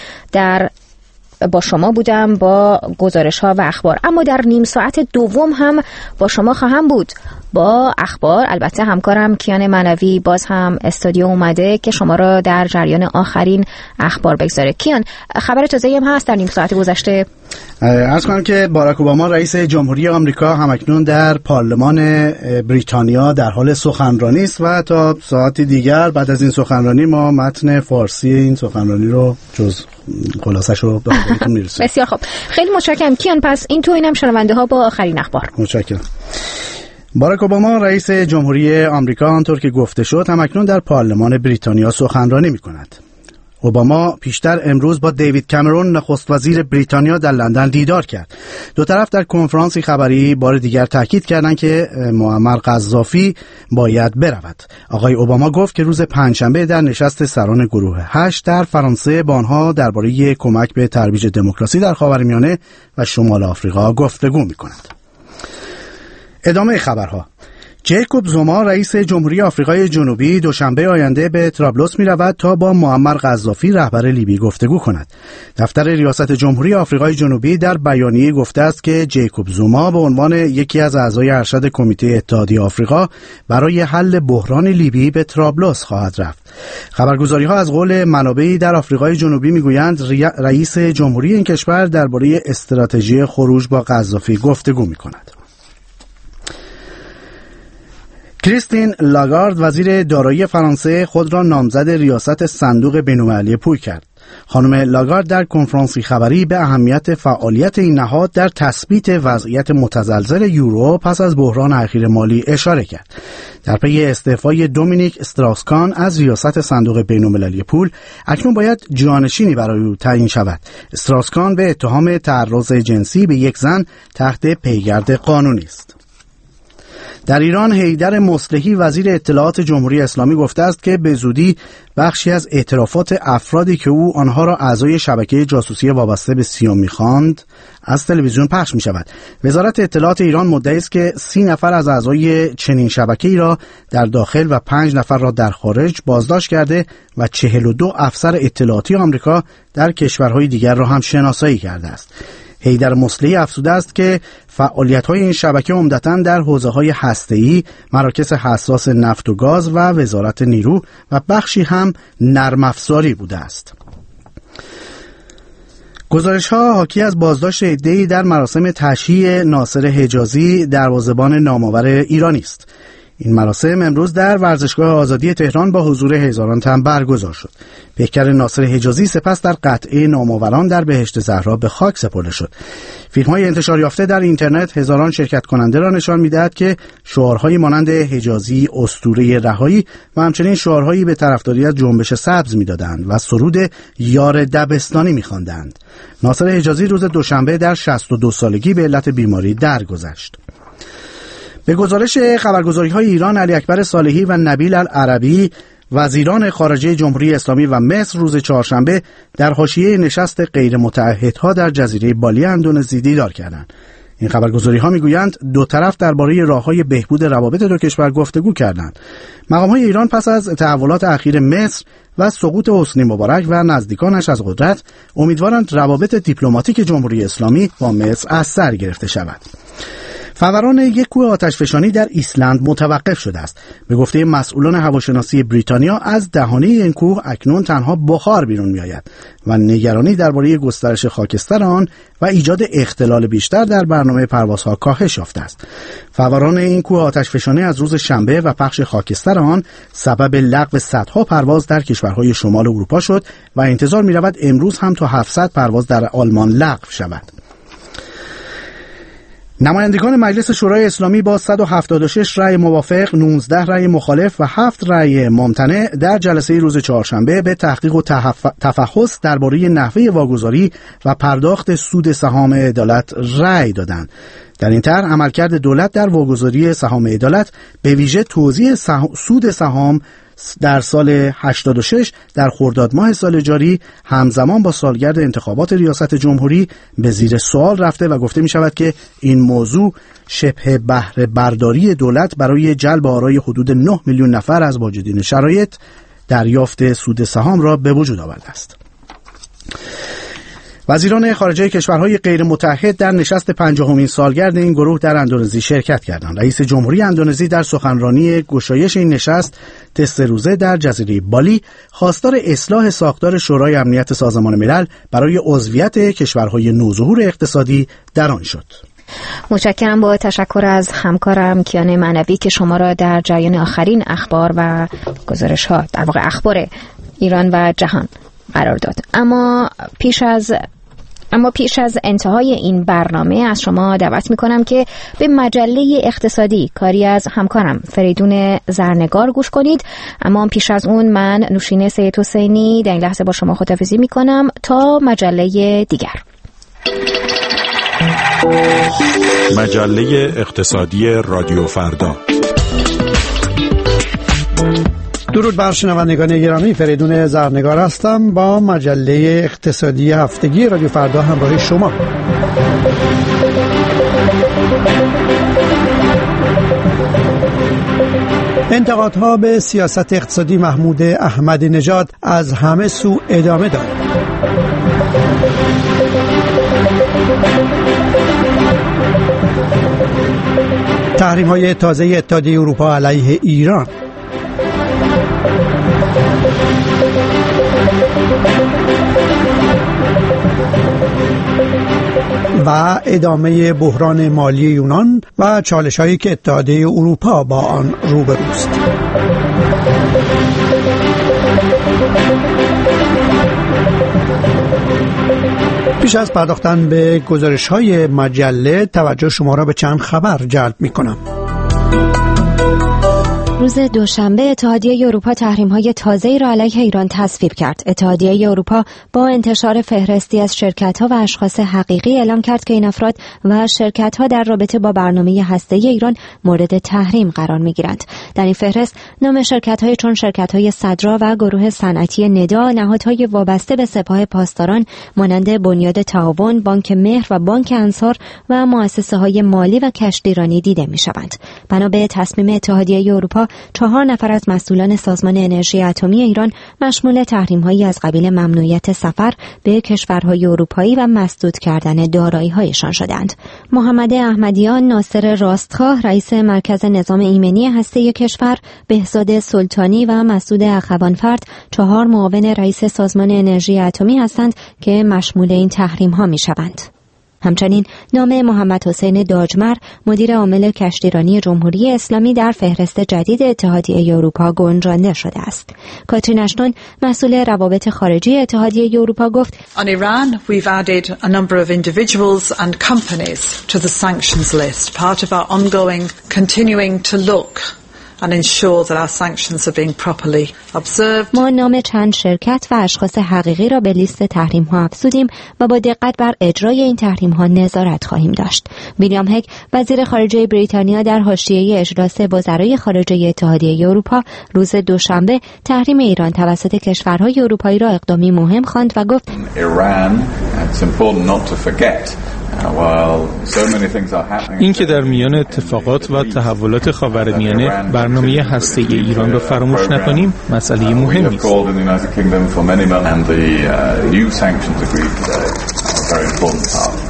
با شما بودم با گزارش ها و اخبار، اما در نیم ساعت دوم هم با شما خواهم بود با اخبار. البته همکارم کیان منوی باز هم استودیو اومده که شما را در جریان آخرین اخبار بگذاره. کیان، خبر تازه‌ای هم هست در نیم ساعت گذشته؟
عرض کنم که باراک اوباما رئیس جمهوری آمریکا همکنون در پارلمان بریتانیا در حال سخنرانی است و تا ساعتی دیگر بعد از این سخنرانی ما متن فارسی این سخنرانی رو جز خلاصش رو به خدمتتون میرسونیم.
بسیار خوب، خیلی متشکرم کیان. پس این تو اینم شنونده ها با آخرین اخبار.
متشکرم. باراک اوباما رئیس جمهوری آمریکا آنطور که گفته شد همکنون در پارلمان بریتانیا سخنرانی می‌کند. اوباما پیشتر امروز با دیوید کامرون نخست وزیر بریتانیا در لندن دیدار کرد. دو طرف در کنفرانسی خبری بار دیگر تاکید کردند که معمر قذافی باید برود. آقای اوباما گفت که روز پنجشنبه در نشست سران گروه 8 در فرانسه با آنها درباره کمک به ترویج دموکراسی در خاورمیانه و شمال آفریقا گفتگو می‌کند. ادامه خبرها. جیکوب زوما رئیس جمهوری آفریقای جنوبی دوشنبه آینده به طرابلس می رود تا با معمر قذافی رهبر لیبی گفتگو کند. دفتر ریاست جمهوری آفریقای جنوبی در بیانیه گفته است که جیکوب زوما به عنوان یکی از اعضای ارشد کمیته اتحادیه آفریقا برای حل بحران لیبی به طرابلس خواهد رفت. خبرگزاری‌ها از قول منابعی در آفریقای جنوبی می‌گویند رئیس جمهوری این کشور درباره استراتژی خروج با قذافی گفتگو می‌کند. کریستین لاگارد وزیر دارایی فرانسه خود را نامزد ریاست صندوق بین‌المللی پول کرد. خانم لاگارد در کنفرانسی خبری به اهمیت فعالیت این نهاد در تثبیت وضعیت متزلزل یورو پس از بحران اخیر مالی اشاره کرد. در پی استعفای دومینیک استراسکان از ریاست صندوق بین‌المللی پول اکنون باید جانشینی برای او تعیین شود. استراسکان به اتهام تعرض جنسی به یک زن تحت پیگرد قانونی است. در ایران حیدر مصلحی وزیر اطلاعات جمهوری اسلامی گفته است که به زودی بخشی از اعترافات افرادی که او آنها را اعضای شبکه جاسوسی وابسته به سیون می‌خواند از تلویزیون پخش می‌شود. وزارت اطلاعات ایران مدعی است که 30 نفر از اعضای چنین شبکه‌ای را در داخل و 5 نفر را در خارج بازداشت کرده و 42 افسر اطلاعاتی آمریکا در کشورهای دیگر را هم شناسایی کرده است. حیدر مصلحی افزوده است که فعالیت‌های این شبکه عمدتاً در حوزه‌های هسته‌ای، مراکز حساس نفت و گاز و وزارت نیرو و بخشی هم نرم افزاری بوده است. گزارش‌ها حاکی از بازداشت عده‌ای در مراسم تشییع ناصر حجازی دروازه‌بان نامآور ایرانی است. این مراسم امروز در ورزشگاه آزادی تهران با حضور هزاران تن برگزار شد. پیکر ناصر حجازی سپس در قطعه نامآوران در بهشت زهرا به خاک سپرده شد. فیلم‌های انتشار یافته در اینترنت هزاران شرکت کننده را نشان می‌دهد که شعارهایی مانند حجازی اسطوره رهایی و همچنین شعارهایی به طرفداری از جنبش سبز می‌دادند و سرود یار دبستانی می‌خواندند. ناصر حجازی روز دوشنبه در 62 سالگی به علت بیماری درگذشت. به گزارش خبرگزاری‌های ایران، علی اکبر صالحی و نبیل العربی وزیران خارجه جمهوری اسلامی و مصر روز چهارشنبه در حاشیه نشست غیر متعهدها در جزیره بالی اندونزی دیدار کردند. این خبرگزاری‌ها می‌گویند دو طرف درباره راه‌های بهبود روابط دو کشور گفتگو کردند. مقام‌های ایران پس از تحولات اخیر مصر و سقوط حسنی مبارک و نزدیکانش از قدرت امیدوارند روابط دیپلماتیک جمهوری اسلامی با مصر از سر گرفته شود. فوران یک کوه آتشفشانی در ایسلند متوقف شده است. به گفته مسئولان هواشناسی بریتانیا از دهانه این کوه اکنون تنها بخار بیرون می‌آید و نگرانی درباره گسترش خاکستر آن و ایجاد اختلال بیشتر در برنامه پروازها کاهش یافته است. فوران این کوه آتشفشانی از روز شنبه و پخش خاکستر آن سبب لغو صدها پرواز در کشورهای شمال اروپا شد و انتظار می‌رود امروز هم تا 700 پرواز در آلمان لغو شود. نمایندگان مجلس شورای اسلامی با 176 رأی موافق، 19 رأی مخالف و 7 رأی ممتنع در جلسه روز چهارشنبه به تحقیق و تفحص درباره نحوه واگذاری و پرداخت سود سهام عدالت رأی دادند. در این طرح عملکرد دولت در واگذاری سهام عدالت به ویژه توزیع سود سهام در سال 86 در خرداد ماه سال جاری همزمان با سالگرد انتخابات ریاست جمهوری به زیر سوال رفته و گفته می شود که این موضوع شبه بهره برداری دولت برای جلب آرای حدود 9 میلیون نفر از واجدین شرایط دریافت سود سهام را به وجود آورده است. وزیران خارجه کشورهای غیر متحد در نشست 50مین سالگرد این گروه در اندونزی شرکت کردند. رئیس جمهوری اندونزی در سخنرانی گشایش این نشست تست روزه در جزیره بالی خواستار اصلاح ساختار شورای امنیت سازمان ملل برای عضویت کشورهای نوظهور اقتصادی در آن شد.
متشکرم. با تشکر از همکارم کیان معنوی که شما را در جریان آخرین اخبار و گزارش‌ها در واقع اخبار ایران و جهان قرار داد. اما پیش از انتهای این برنامه از شما دعوت میکنم که به مجله اقتصادی کاری از همکارم فریدون زرنگار گوش کنید. اما پیش از اون من نوشین سید حسینی در این لحظه با شما خداحافظی میکنم تا مجله دیگر.
مجله اقتصادی رادیو فردا.
درود بر شنوندگان گرامی، فریدون زرنگار هستم با مجله اقتصادی هفتگی رادیو فردا همراه شما. انتقادها به سیاست اقتصادی محمود احمدی نژاد از همه سو ادامه دارد. تحریم‌های تازه اتحادیه اروپا علیه ایران و ادامه بحران مالی یونان و چالش‌هایی که اتحادیه اروپا با آن روبروست. پیش از پرداختن به گزارش‌های مجله توجه شما را به چند خبر جلب می‌کنم.
روز دوشنبه اتحادیه اروپا تحریم‌های تازه‌ای را علیه ایران تصویب کرد. اتحادیه اروپا با انتشار فهرستی از شرکت‌ها و اشخاص حقیقی اعلام کرد که این افراد و شرکت‌ها در رابطه با برنامه هسته‌ای ایران مورد تحریم قرار می‌گیرند. در این فهرست نام شرکت‌های چون شرکت‌های صدرا و گروه صنعتی ندا، نهادهای وابسته به سپاه پاسداران مانند بنیاد تعاون، بانک مهر و بانک انصار و مؤسسه‌های مالی و کشتیرانی دیده می‌شوند. بنا به تصمیم اتحادیه اروپا 4 نفر از مسئولان سازمان انرژی اتمی ایران مشمول تحریم‌هایی از قبیل ممنوعیت سفر به کشورهای اروپایی و مسدود کردن دارایی‌هایشان شدند. محمد احمدیان، ناصر راستخواه رئیس مرکز نظام ایمنی هسته کشور، بهزاد سلطانی و مسعود اخوانفرد 4 معاون رئیس سازمان انرژی اتمی هستند که مشمول این تحریم‌ها می‌شوند. همچنین نام محمد حسین داجمر مدیر عامل کشتیرانی جمهوری اسلامی در فهرست جدید اتحادیه اروپا گنجانده شده است. کاترین اشتون مسئول روابط خارجی اتحادیه اروپا گفت:
On Iran we've added a number of individuals and companies to the sanctions list, part of our ongoing continuing to look and ensure that our sanctions are being properly observed.
ما نام چند شرکت و اشخاص حقیقی را به لیست تحریم ها افزودیم و با دقت بر اجرای این تحریم ها نظارت خواهیم داشت. ویلیام هگ وزیر خارجه بریتانیا در حاشیه اجلاس وزرای خارجه اتحادیه اروپا روز دوشنبه تحریم ایران توسط کشورهای اروپایی را اقدامی مهم خواند و گفت:
این که در میان اتفاقات و تحولات خاورمیانه برنامه هسته‌ای ایران را فراموش نکنیم مسئله مهمی است.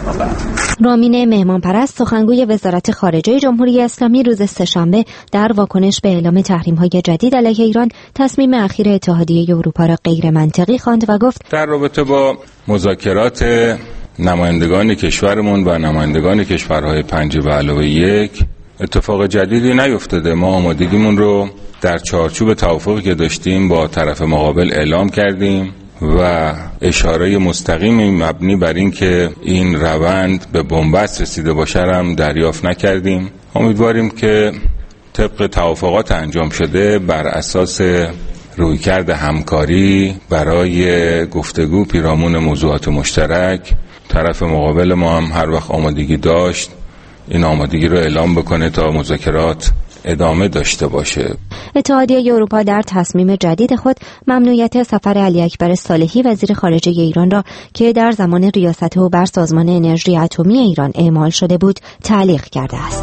رامین مهمانپرست سخنگوی وزارت خارجه جمهوری اسلامی روز سه‌شنبه در واکنش به اعلام تحریم‌های جدید علیه ایران تصمیم اخیر اتحادیه اروپا را غیر منطقی خواند و گفت
در رابطه با مذاکرات نمایندگان کشورمون و نمایندگان کشورهای 5+1 اتفاق جدیدی نیفتاده. ما آمادگیمون رو در چارچوب توافقی که داشتیم با طرف مقابل اعلام کردیم و اشاره مستقیمی مبنی بر این که این روند به بنبست رسیده باشه هم دریافت نکردیم. امیدواریم که طبق توافقات انجام شده بر اساس رویکرد همکاری برای گفتگو پیرامون موضوعات مشترک طرف مقابل ما هم هر وقت آمادگی داشت این آمادگی رو اعلام بکنه تا مذاکرات ادامه داشته باشه.
اتحادیه اروپا در تصمیم جدید خود ممنوعیت سفر علی اکبر صالحی وزیر خارجه ایران را که در زمان ریاست او بر سازمان انرژی اتمی ایران اعمال شده بود تعلیق کرده است.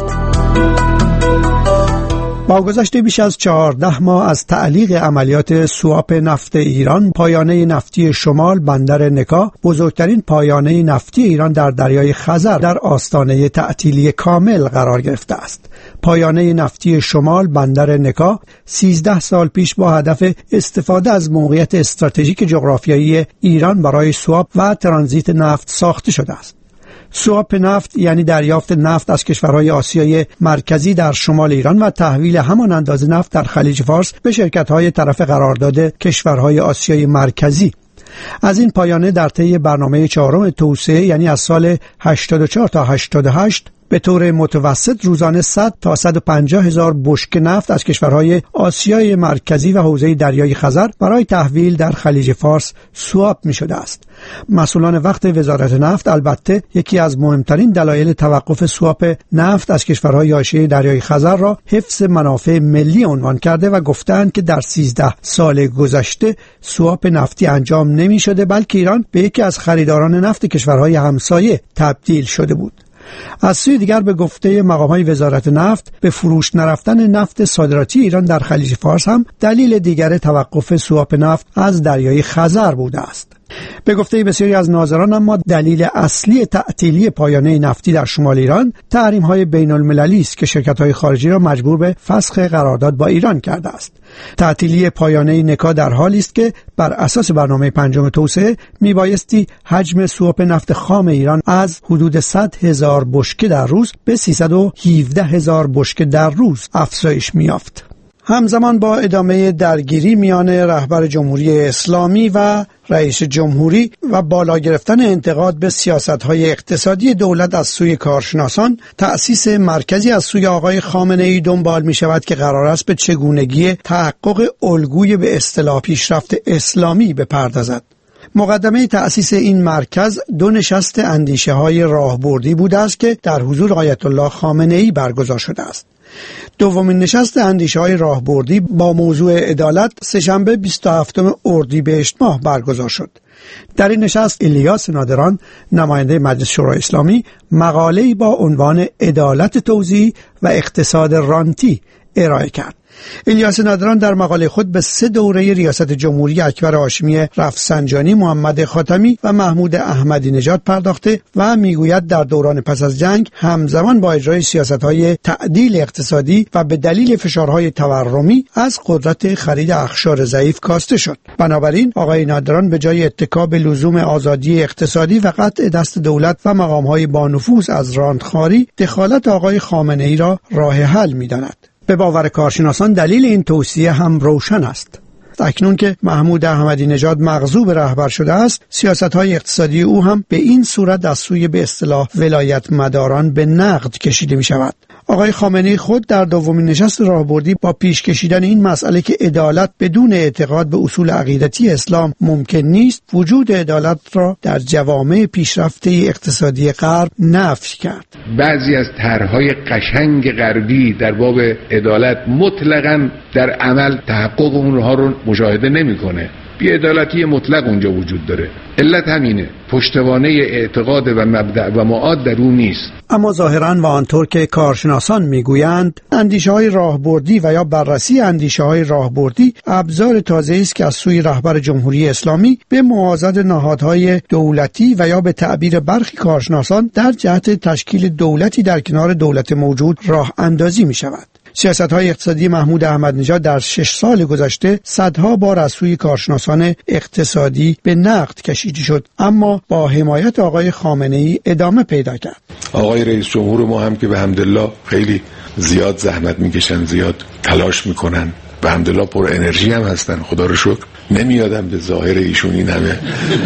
با گذشت بیش از 14 ماه از تعلیق عملیات سواپ نفت ایران، پایانه نفتی شمال بندر نکا، بزرگترین پایانه نفتی ایران در دریای خزر، در آستانه تعطیلی کامل قرار گرفته است. پایانه نفتی شمال بندر نکا 13 سال پیش با هدف استفاده از موقعیت استراتژیک جغرافیایی ایران برای سواپ و ترانزیت نفت ساخته شده است. سواپ نفت یعنی دریافت نفت از کشورهای آسیای مرکزی در شمال ایران و تحویل همان اندازه نفت در خلیج فارس به شرکت‌های طرف قرارداد کشورهای آسیای مرکزی. از این پایانه در طی برنامه 4 توسعه یعنی از سال 84 تا 88 به طور متوسط روزانه 100 تا 150 هزار بشکه نفت از کشورهای آسیای مرکزی و حوزه دریای خزر برای تحویل در خلیج فارس سواپ می شده است. مسئولان وقت وزارت نفت البته یکی از مهمترین دلایل توقف سواپ نفت از کشورهای حاشیه دریای خزر را حفظ منافع ملی عنوان کرده و گفتند که در 13 سال گذشته سواپ نفتی انجام نمی شده بلکه ایران به یکی از خریداران نفت کشورهای همسایه تبدیل شده بود. از سوی دیگر به گفته مقام‌های وزارت نفت به فروش نرفتن نفت صادراتی ایران در خلیج فارس هم دلیل دیگر توقف سواپ نفت از دریای خزر بوده است. به گفته بسیاری از ناظران اما دلیل اصلی تعطیلی پایانه نفتی در شمال ایران تحریم‌های بین‌المللی است که شرکت‌های خارجی را مجبور به فسخ قرارداد با ایران کرده است. تعطیلی پایانه نکا در حالی است که بر اساس برنامه 5 توسعه میبایستی حجم سواپ نفت خام ایران از حدود 100 هزار بشکه در روز به 317 هزار بشکه در روز افزایش می‌یافت. همزمان با ادامه درگیری میان رهبر جمهوری اسلامی و رئیس جمهوری و بالا گرفتن انتقاد به سیاست‌های اقتصادی دولت از سوی کارشناسان، تأسیس مرکزی از سوی آقای خامنه‌ای دنبال می‌شود که قرار است به چگونگی تحقق الگوی به اصطلاح پیشرفت اسلامی بپردازد. مقدمه تأسیس این مرکز 2 نشست اندیشه‌های راهبردی بوده است که در حضور آیت الله خامنه‌ای برگزار شده است. دومین نشست اندیشه‌های راهبردی با موضوع عدالت سه‌شنبه 27 اردیبهشت ماه برگزار شد. در این نشست الیاس نادران نماینده مجلس شورای اسلامی مقاله‌ای با عنوان عدالت توزیعی و اقتصاد رانتی ارائه کرد. الیاس نادران در مقاله خود به 3 دوره ریاست جمهوری اکبر هاشمی رفسنجانی، محمد خاتمی و محمود احمدی نژاد پرداخته و میگوید در دوران پس از جنگ همزمان با اجرای سیاست‌های تعدیل اقتصادی و به دلیل فشارهای تورمی از قدرت خرید اقشار ضعیف کاسته شد. بنابراین آقای نادران به جای اتکا به لزوم آزادی اقتصادی و قطع دست دولت و مقام‌های با نفوذ از راندخواری، دخالت آقای خامنه‌ای را راه حل می‌داند. به باور کارشناسان دلیل این توصیه هم روشن است. اکنون که محمود احمدی نژاد مغضوب رهبر شده است، سیاست‌های اقتصادی او هم به این صورت از سوی به اصطلاح ولایت مداران به نقد کشیده می شود. آقای خامنه‌ای خود در دومین نشست راهبردی با پیش کشیدن این مسئله که عدالت بدون اعتقاد به اصول عقیدتی اسلام ممکن نیست، وجود عدالت را در جوامع پیشرفته اقتصادی غرب نفی کرد.
بعضی از طرح‌های قشنگ غربی در باب عدالت مطلقاً در عمل تحقق اونها رو مشاهده نمی‌کنه.
بی‌عدالتی مطلق اونجا وجود داره. علت همینه، پشتوانه اعتقاد و مبدأ و معاد در اون نیست.
اما ظاهراً و آنطور که کارشناسان میگویند اندیشه‌های راهبردی و یا بررسی اندیشه‌های راهبردی ابزار تازه‌ای است که از سوی رهبر جمهوری اسلامی به موازات نهادهای دولتی و یا به تعبیر برخی کارشناسان در جهت تشکیل دولتی در کنار دولت موجود راه اندازی می شود. سیاست‌های اقتصادی محمود احمدی نژاد در 6 سال گذشته صدها بار از سوی کارشناسان اقتصادی به نقد کشیده شد، اما با حمایت آقای خامنه‌ای ادامه پیدا کرد.
آقای رئیس جمهور ما هم که به حمدالله خیلی زیاد زحمت میکشن، زیاد تلاش میکنن، به حمدالله پر انرژی هم هستن، خدا رو شکر. نمیادم به ظاهر ایشون این همه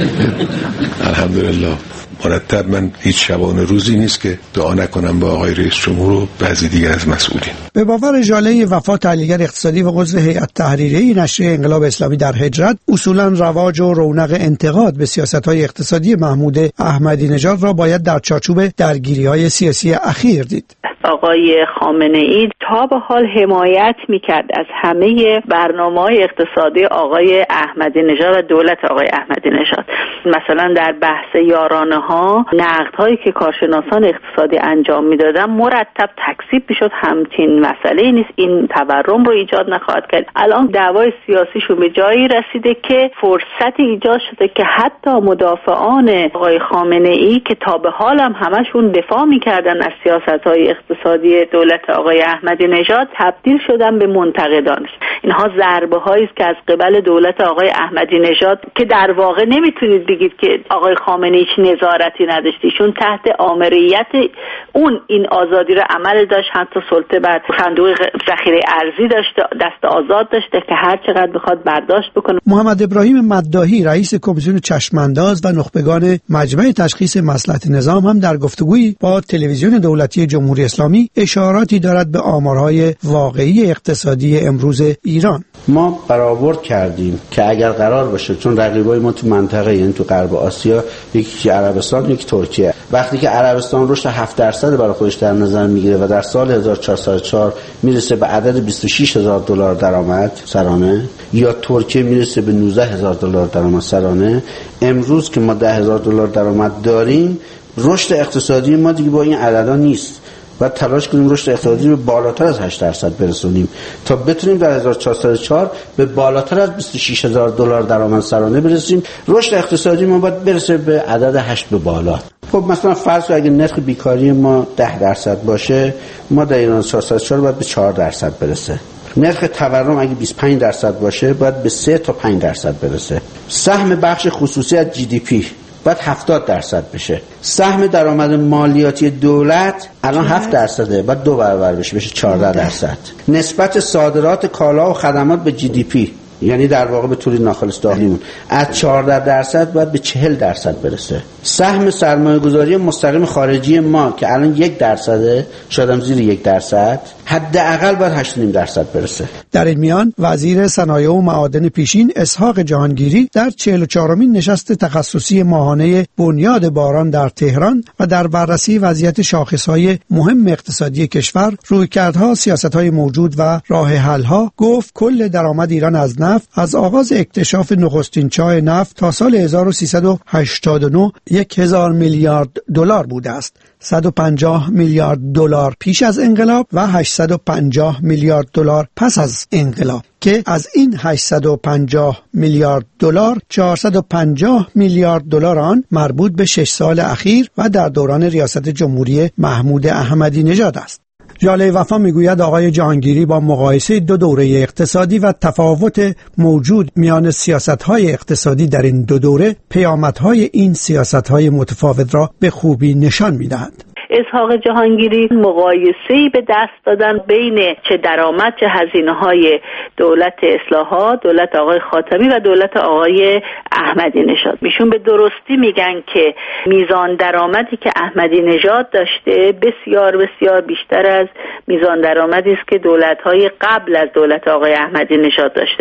الحمدلله مرتب. من هیچ شبانه روزی نیست که دعا نکنم با آقای رئیس جمهور و بعضی دیگر از مسئولین.
به باور ژاله وفا، تحلیلگر اقتصادی و عضو هیئت تحریریه نشریه انقلاب اسلامی در هجرت، اصولا رواج و رونق انتقاد به سیاست‌های اقتصادی محمود احمدی نژاد را باید در چارچوب درگیری‌های سیاسی اخیر دید.
آقای خامنه‌ای تا به حال حمایت می‌کرد از همه برنامه‌های اقتصادی آقای احمدی نژاد و دولت آقای احمدی نژاد. مثلا در بحث یارانه‌ها، نقدهایی که کارشناسان اقتصادی انجام می‌دادن مرتب تکذیب می‌شد. همچین مسئله‌ای نیست، این تورم رو ایجاد نخواهد کرد. الان دعوای سیاسیشون به جایی رسیده که فرصتی ایجاد شده که حتی مدافعان آقای خامنه‌ای که تا به حال هم همشون دفاع می‌کردن از سیاست‌های اقتصادی دولت آقای احمدی نژاد تبدیل شدن به منتقدانش. اینها ضربه‌هایی است که از قبل دولت آقای احمدی نژاد که در واقع نمیتونید بگید که آقای خامنه‌ای هیچ نظارتی نداشت، ایشون تحت آمریت اون این آزادی رو عمل داشت، حتی سلطه بر صندوق ذخیره ارزی داشته، دست آزاد داشته که هر چقدر بخواد برداشت بکنه.
محمد ابراهیم مداحی رئیس کمیسیون چشمانداز و نخبگان مجمع تشخیص مصلحت نظام هم در گفتگویی با تلویزیون دولتی جمهوری اسلامی اشاراتی دارد به آمارهای واقعی اقتصادی امروز ایران.
ما برآورد کردیم که اگر قرار باشه، چون رقیبای ما تو منطقه، یعنی تو غرب آسیا، یکی عربستان، یکی ترکیه، وقتی که عربستان رشد 7% برای خودش در نظر میگیره و در سال 1404 میرسه به عدد $26,000 درآمد سرانه، یا ترکیه میرسه به $19,000 درآمد سرانه، امروز که ما $10,000 درآمد داریم، رشد اقتصادی ما دیگه با این عددا نیست. و تلاش کنیم رشد اقتصادی رو بالاتر از 8% برسونیم تا بتونیم در 1404 به بالاتر از $26,000 درآمد سرانه برسیم. رشد اقتصادی ما باید برسه به عدد 8 به بالا. خب مثلا فرض کنید اگه نرخ بیکاری ما 10% باشه، ما در ایران 1404 باید به 4% برسه. نرخ تورم اگه 25% باشه، باید به 3 تا 5% برسه. سهم بخش خصوصی از GDP باید 70% بشه. سهم درآمد مالیاتی دولت الان 7%، باید 2 برابر بشه 14%. نسبت صادرات کالا و خدمات به GDP، یعنی در واقع به تولید ناخالص داخلیمون، از 14% باید به 40% برسه. سهم سرمایه‌گذاری مستقیم خارجی ما که الان 1%، شاید هم زیر 1%، حداقل باید 8.5% برسه.
در این میان وزیر صنایع و معادن پیشین اسحاق جهانگیری در 44مین نشست تخصصی ماهانه بنیاد باران در تهران و در بررسی وضعیت شاخص‌های مهم اقتصادی کشور، رویکردها، سیاست‌های موجود و راه حل‌ها گفت کل درآمد ایران از نفت از آغاز اکتشاف نخستین چاه نفت تا سال 1389 1,000 میلیارد دلار بوده است. 150 میلیارد دلار پیش از انقلاب و 850 میلیارد دلار پس از انقلاب، که از این 850 میلیارد دلار 450 میلیارد دلار آن مربوط به 6 سال اخیر و در دوران ریاست جمهوری محمود احمدی نژاد است. ژاله وفا میگوید آقای جهانگیری با مقایسه 2 دوره اقتصادی و تفاوت موجود میان سیاست‌های اقتصادی در این 2 دوره، پیامدهای این سیاست‌های متفاوت را به خوبی نشان می‌دهد.
اسحاق جهانگیری مقایسه‌ای به دست دادن بین چه درآمد چه هزینه‌های دولت اصلاحات، دولت آقای خاتمی و دولت آقای احمدی نژاد. ایشون به درستی میگن که میزان درآمدی که احمدی نژاد داشته بسیار بسیار بیشتر از میزان درآمدی است که دولت‌های قبل از دولت آقای احمدی نژاد داشته.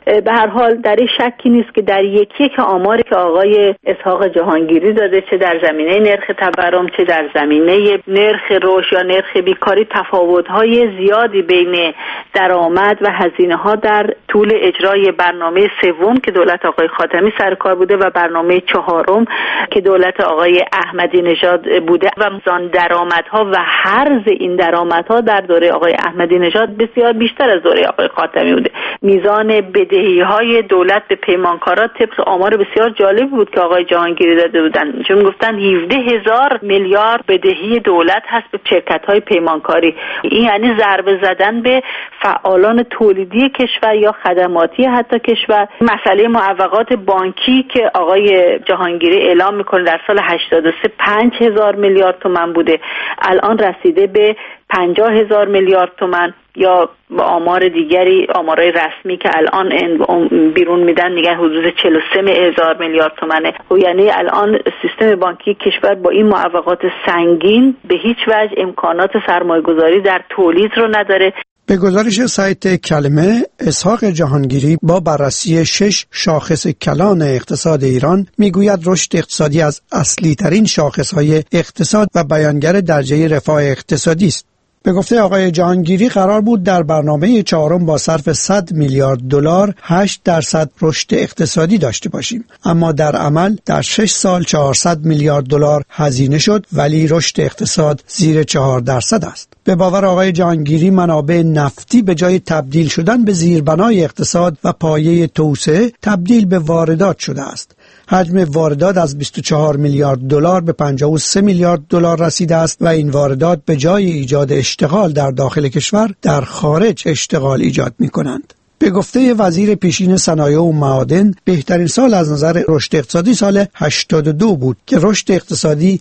به هر حال در این شکی نیست که در یکی که آماری که آقای اسحاق جهانگیری داده، چه در زمینه نرخ تورم چه در زمینه نرخ رشد یا نرخ بیکاری، تفاوت‌های زیادی بین درآمد و هزینه‌ها در طول اجرای برنامه سوم که دولت آقای خاتمی سر کار بوده و برنامه چهارم که دولت آقای احمدی نژاد بوده و میزان درآمدها و حرز این درآمدها در دوره آقای احمدی نژاد بسیار بیشتر از دوره آقای خاتمی بوده. میزان بدهی‌های دولت به پیمانکارا طبق آمار بسیار جالب بود که آقای جهانگیری داده بودن، چون گفتن 17,000 میلیارد بدهی دولت هست به شرکت‌های پیمانکاری. این یعنی ضربه زدن به فعالان تولیدی کشور یا خدماتی حتی کشور. مسئله معوقات بانکی که آقای جهانگیری اعلام میکنه در سال 83 5,000 میلیارد تومان بوده، الان رسیده به 50,000 میلیارد تومان، یا با آمار دیگری، آمارای رسمی که الان بیرون میدن میگن حدود 43,000 میلیارد تومانه. و یعنی الان سیستم بانکی کشور با این معوقات سنگین به هیچ وجه امکانات سرمایه‌گذاری در تولید رو نداره.
به گزارش سایت کلمه، اسحاق جهانگیری با بررسی 6 شاخص کلان اقتصاد ایران میگوید رشد اقتصادی از اصلی ترین شاخص‌های اقتصاد و بیانگر درجه رفاه اقتصادی است. به گفته آقای جهانگیری قرار بود در برنامه چهارم با صرف 100 میلیارد دلار 8% رشد اقتصادی داشته باشیم، اما در عمل در 6 سال 400 میلیارد دلار هزینه شد ولی رشد اقتصاد زیر 4% است. به باور آقای جهانگیری منابع نفتی به جای تبدیل شدن به زیربنای اقتصاد و پایه توسعه تبدیل به واردات شده است. حجم واردات از 24 میلیارد دلار به 53 میلیارد دلار رسیده است و این واردات به جای ایجاد اشتغال در داخل کشور در خارج اشتغال ایجاد می‌کنند. به گفته وزیر پیشین صنایع و معادن، بهترین سال از نظر رشد اقتصادی سال 82 بود که رشد اقتصادی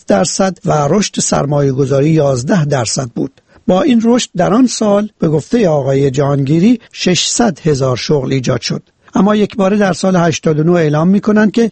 7% و رشد سرمایه‌گذاری 11% بود. با این رشد در آن سال به گفته آقای جهانگیری 600,000 شغل ایجاد شد. اما یک باره در سال 89 اعلام می‌کنند که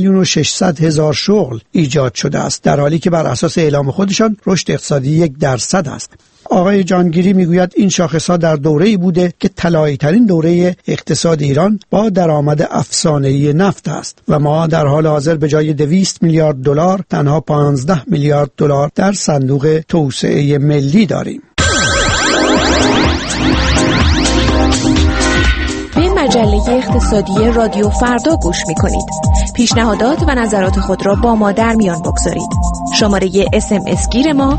1,600,000 شغل ایجاد شده است، در حالی که بر اساس اعلام خودشان رشد اقتصادی 1% است. آقای جهانگیری میگوید این شاخص‌ها در دوره‌ای بوده که طلایی‌ترین دوره اقتصاد ایران با درآمد افسانه‌ای نفت است و ما در حال حاضر به جای 200 میلیارد دلار تنها 15 میلیارد دلار در صندوق توسعه ملی داریم.
مجله اقتصادی رادیو فردا گوش می‌کنید. پیشنهادات و نظرات خود را با ما در میان بگذارید. شماره SMS گیر ما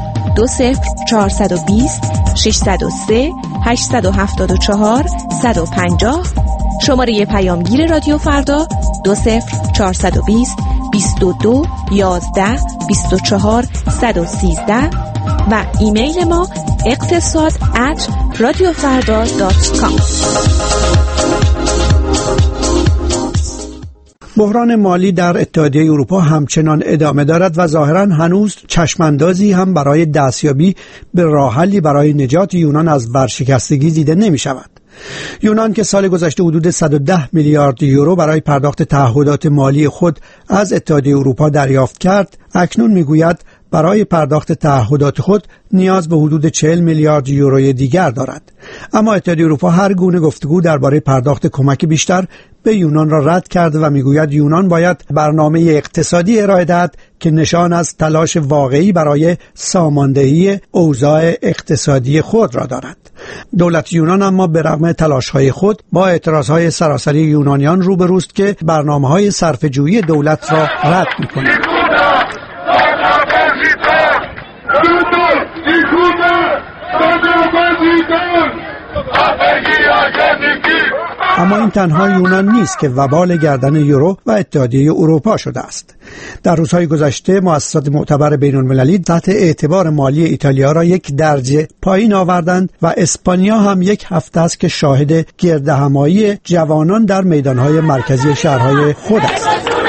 20420 603 874 150. شماره پیامگیر رادیو فردا 20420 22 11 24 113 و ایمیل ما اقتصاد@radiofarda.com.
بحران مالی در اتحادیه اروپا همچنان ادامه دارد و ظاهراً هنوز چشماندازی هم برای دستیابی به راه حلی برای نجات یونان از ورشکستگی دیده نمی شود. یونان که سال گذشته حدود 110 میلیارد یورو برای پرداخت تعهدات مالی خود از اتحادیه اروپا دریافت کرد، اکنون میگوید برای پرداخت تعهدات خود نیاز به حدود 40 میلیارد یوروی دیگر دارد. اما اتحادیه اروپا هر گونه گفتگو درباره پرداخت کمک بیشتر به یونان را رد کرده و میگوید یونان باید برنامه اقتصادی ارائه دهد که نشان از تلاش واقعی برای ساماندهی اوضاع اقتصادی خود را دارد. دولت یونان اما به رغم تلاش‌های خود با اعتراضهای سراسری یونانیان روبروست که برنامه‌های صرفه‌جویی دولت را رد می‌کند. اما این تنها یونان نیست که وبال گردن یورو و اتحادیه اروپا شده است. در روزهای گذشته مؤسسات معتبر بین‌المللی تحت اعتبار مالی ایتالیا را 1 درجه پایین آوردند و اسپانیا هم 1 هفته است که شاهد گردهمایی جوانان در میدانهای مرکزی شهرهای خود است.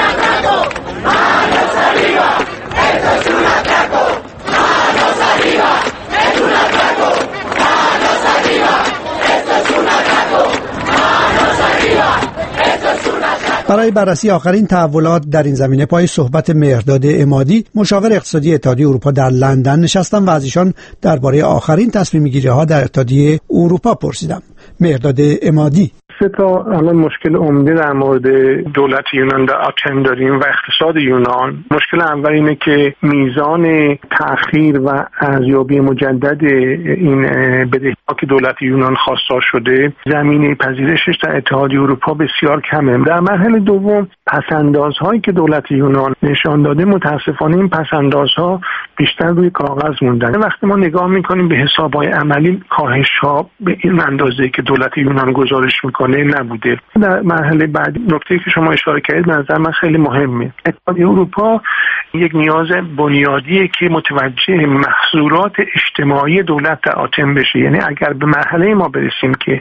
برای بررسی آخرین تحولات در این زمینه پای صحبت مهرداد عمادی، مشاور اقتصادی اتحادیه اروپا در لندن نشستم و از ایشان درباره آخرین تصمیم‌گیری‌ها در اتحادیه اروپا پرسیدم. مهرداد عمادی:
سه تا الان مشکل عمده در مورد دولت یونان در آتن داریم و اقتصاد یونان. مشکل اول اینه که میزان تأخیر و ارزیابی مجدد این بدهی‌ها که دولت یونان خواستار شده، زمینه پذیرشش در اتحادیه اروپا بسیار کمه. در مرحله دوم پس‌اندازهایی که دولت یونان نشان داده، متاسفانه این پس‌اندازها بیشتر روی کاغذ موندن. وقتی ما نگاه میکنیم به حساب‌های عملی، کاهش‌ها به این اندازه که دولت یونان گزارش میکنه نبوده. در مرحله بعد نکته‌ای که شما اشاره کردید به نظر من خیلی مهمه. اتحادیه اروپا یک نیاز بنیادیه که متوجه محصولات اجتماعی دولت در آتن بشه. یعنی اگر به مرحله ما برسیم که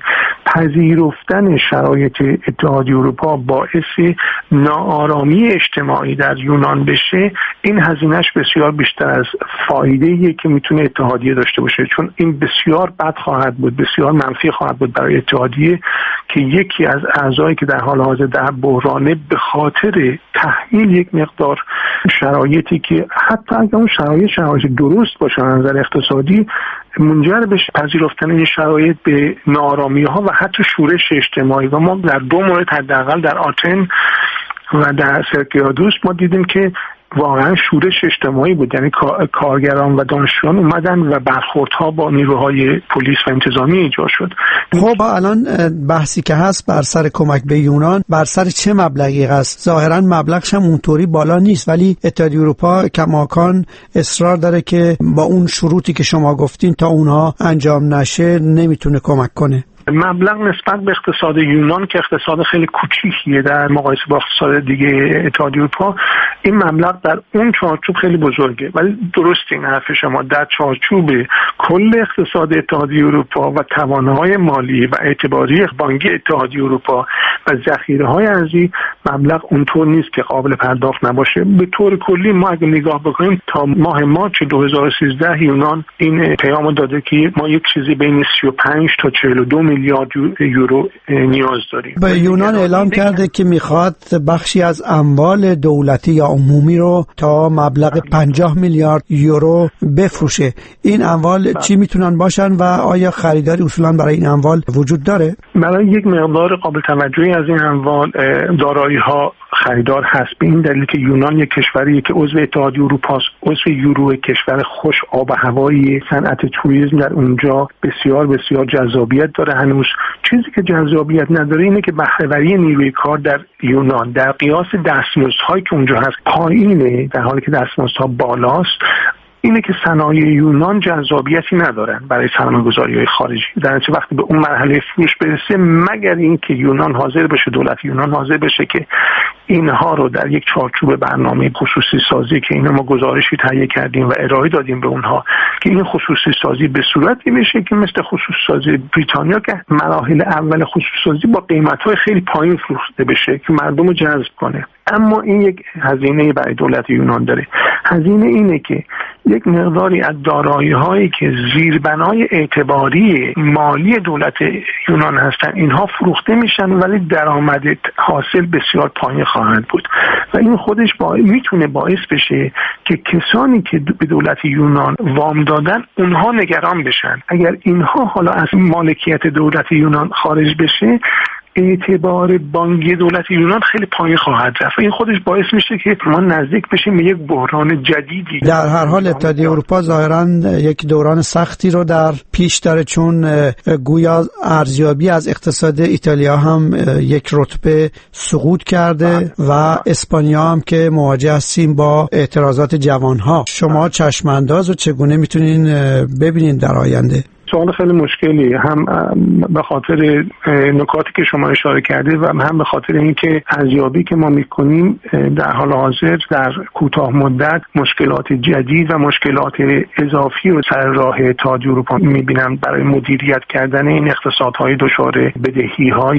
پذیرفتن شرایط اتحادیه اروپا باعث ناآرامی اجتماعی در یونان بشه، این هزینه‌اش بسیار بیشتر از فایده‌ایه که میتونه اتحادیه داشته باشه، چون این بسیار بد خواهد بود، بسیار منفی خواهد بود برای اتحادیه که یکی از اعضایی که در حال حاضر در بحرانه به خاطر تحمیل یک مقدار شرایطی که حتی اگر اون شرایط درست باشه از نظر اقتصادی، منجر به پذیرفتن این شرایط به ناآرامی‌ها و حتی شورش اجتماعی. و ما در دو مورد حداقل در آتن و در سرکیادوس ما دیدیم که واقعا شورش اجتماعی بود. یعنی کارگران و دانشجویان اومدن و برخوردها با نیروهای پلیس و انتظامی ایجاد شد.
خب الان بحثی که هست بر سر کمک به یونان بر سر چه مبلغی هست؟ ظاهرا مبلغش هم اونطوری بالا نیست، ولی اتحادیه اروپا کماکان اصرار داره که با اون شروطی که شما گفتین تا اونها انجام نشه نمیتونه کمک کنه.
مبلغ نسبت به اقتصاد یونان که اقتصاد خیلی کوچیکیه در مقایسه با اقتصاد دیگه اتحادیه اروپا، این مبلغ در اون چارچوب خیلی بزرگه. ولی درست این حرف شما، در چارچوب کل اقتصاد اتحادیه اروپا و توانایی مالی و اعتباری بانکی اتحادیه اروپا و ذخیره‌های ارزی، مبلغ اونطور نیست که قابل پرداخت نباشه. به طور کلی ما اگه نگاه بکنیم تا ماه مارس 2013 یونان این پیامو داده که ما یک چیزی بین 35 تا 42 میلیارد یورو نیاز داریم.
به یونان اعلام کرده که میخواد بخشی از اموال دولتی یا عمومی رو تا مبلغ 50 میلیارد یورو بفروشه. این اموال چی میتونن باشن و آیا خریداری اصولا برای این اموال وجود داره؟
برای یک مقدار قابل توجهی از این اموال دارایی ها خریدار هست، به این دلیل که یونان یک کشوریه که عضو اتحادیه اروپا است، عضو یورو، کشور خوش آب و هوایی، صنعت توریسم در اونجا بسیار بسیار جذابیت داره. هنوز چیزی که جذابیت نداره اینه که بهره‌وری نیروی کار در یونان در قیاس دستمزدهایی که اونجا هست پایینه، در حالی که دستمزدها بالاست. اینه که صنایع یونان جذابیتی ندارن برای سرمایه‌گذاری‌های خارجی. در نتیجه وقتی به اون مرحله فروش برسه، مگر اینکه یونان حاضر بشه، دولت یونان حاضر بشه که اینها رو در یک چارچوب برنامه خصوصی سازی که اینا ما گزارشی تهیه کردیم و ارائه دادیم به اونها که این خصوصی سازی به صورتی بشه که مثل خصوصی سازی بریتانیا که مراحل اول خصوصی سازی با قیمت‌های خیلی پایین فروخته بشه که مردم رو جذب کنه. اما این یک هزینه برای دولت یونان داره. هزینه اینه که یک مقداری از دارایی‌هایی که زیربنای اعتباری مالی دولت یونان هستن اینها فروخته میشن، ولی درآمد حاصل بسیار پایین خواهد بود و این خودش میتونه باعث بشه که کسانی که به دولت یونان وام دادن اونها نگران بشن. اگر اینها حالا از مالکیت دولت یونان خارج بشه، اعتبار بانکی دولت یونان خیلی پایین خواهد رفت. این خودش باعث میشه که ما نزدیک بشیم به یک بحران جدیدی.
در هر حال اتحادیه اروپا ظاهراً یک دوران سختی رو در پیش داره، چون گویا ارزیابی از اقتصاد ایتالیا هم یک رتبه سقوط کرده و اسپانیا هم که مواجه هستیم با اعتراضات جوانها. شما چشمانداز و چگونه میتونین ببینین در آینده؟
سوال خیلی مشکلی، هم به خاطر نکاتی که شما اشاره کردید و هم به خاطر اینکه ارزیابی که ما میکنیم در حال حاضر در کوتاه مدت مشکلات جدید و مشکلات اضافی رو سر راه اتحادیه اروپا میبینم برای مدیریت کردن این اقتصادهای دچار بدهی‌های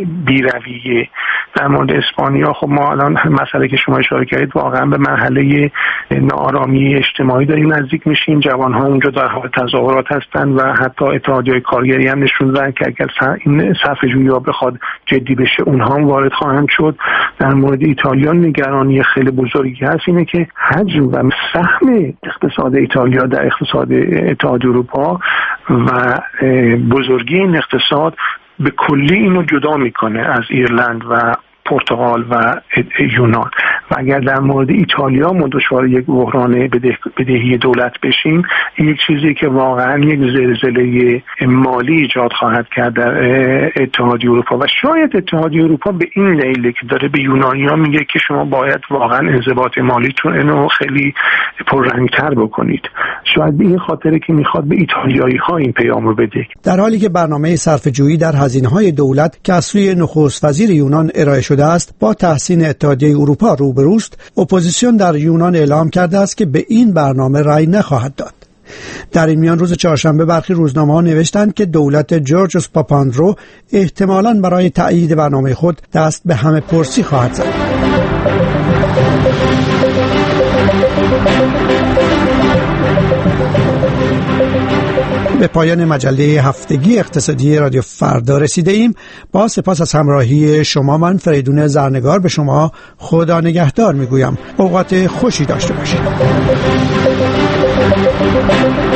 بی‌رویه. در مورد اسپانیا خب ما الان مسئله که شما اشاره کردید واقعا به مرحله ناآرامی اجتماعی داریم نزدیک میشیم. جوان‌ها اونجا در حال تظاهرات هستن و حتی اتحادیه کارگری هم نشون دادن که اگر این صرفه‌جویی‌ها بخواد جدی بشه اونها هم وارد خواهند شد. در مورد ایتالیا نگرانی خیلی بزرگی هست اینه که حجم و سهم اقتصاد ایتالیا در اقتصاد اتحادیه اروپا و بزرگی این اقتصاد به کلی اینو جدا میکنه از ایرلند و پرتغال و یونان. و اگر در مورد ایتالیا ما دچار یک بحران بدهی دولت بشیم، این یک چیزی که واقعا یک زلزله مالی ایجاد خواهد کرد در اتحادیه اروپا. و شاید اتحادیه اروپا به این دلیل که داره به یونانی‌ها میگه که شما باید واقعا انضباط مالیتون اینو خیلی پررنگ‌تر بکنید، شاید به این خاطره که میخواد به ایتالیایی‌ها این پیام رو بده.
در حالی که برنامه صرفه‌جویی در هزینه‌های دولت که از سوی نخست وزیر یونان ارائه شده است با تحسین اتحادیه اروپا روبروست، اپوزیسیون در یونان اعلام کرده است که به این برنامه رأی نخواهد داد. در این میان روز چهارشنبه برخی روزنامه‌ها نوشتند که دولت جورجوس پاپاندرو احتمالاً برای تأیید برنامه خود دست به همه پرسی خواهد زد. به پایان مجله هفتگی اقتصادی رادیو فردا رسیده ایم. با سپاس از همراهی شما، من فریدون زرنگار به شما خدا نگهدار میگویم. اوقات خوشی داشته باشید.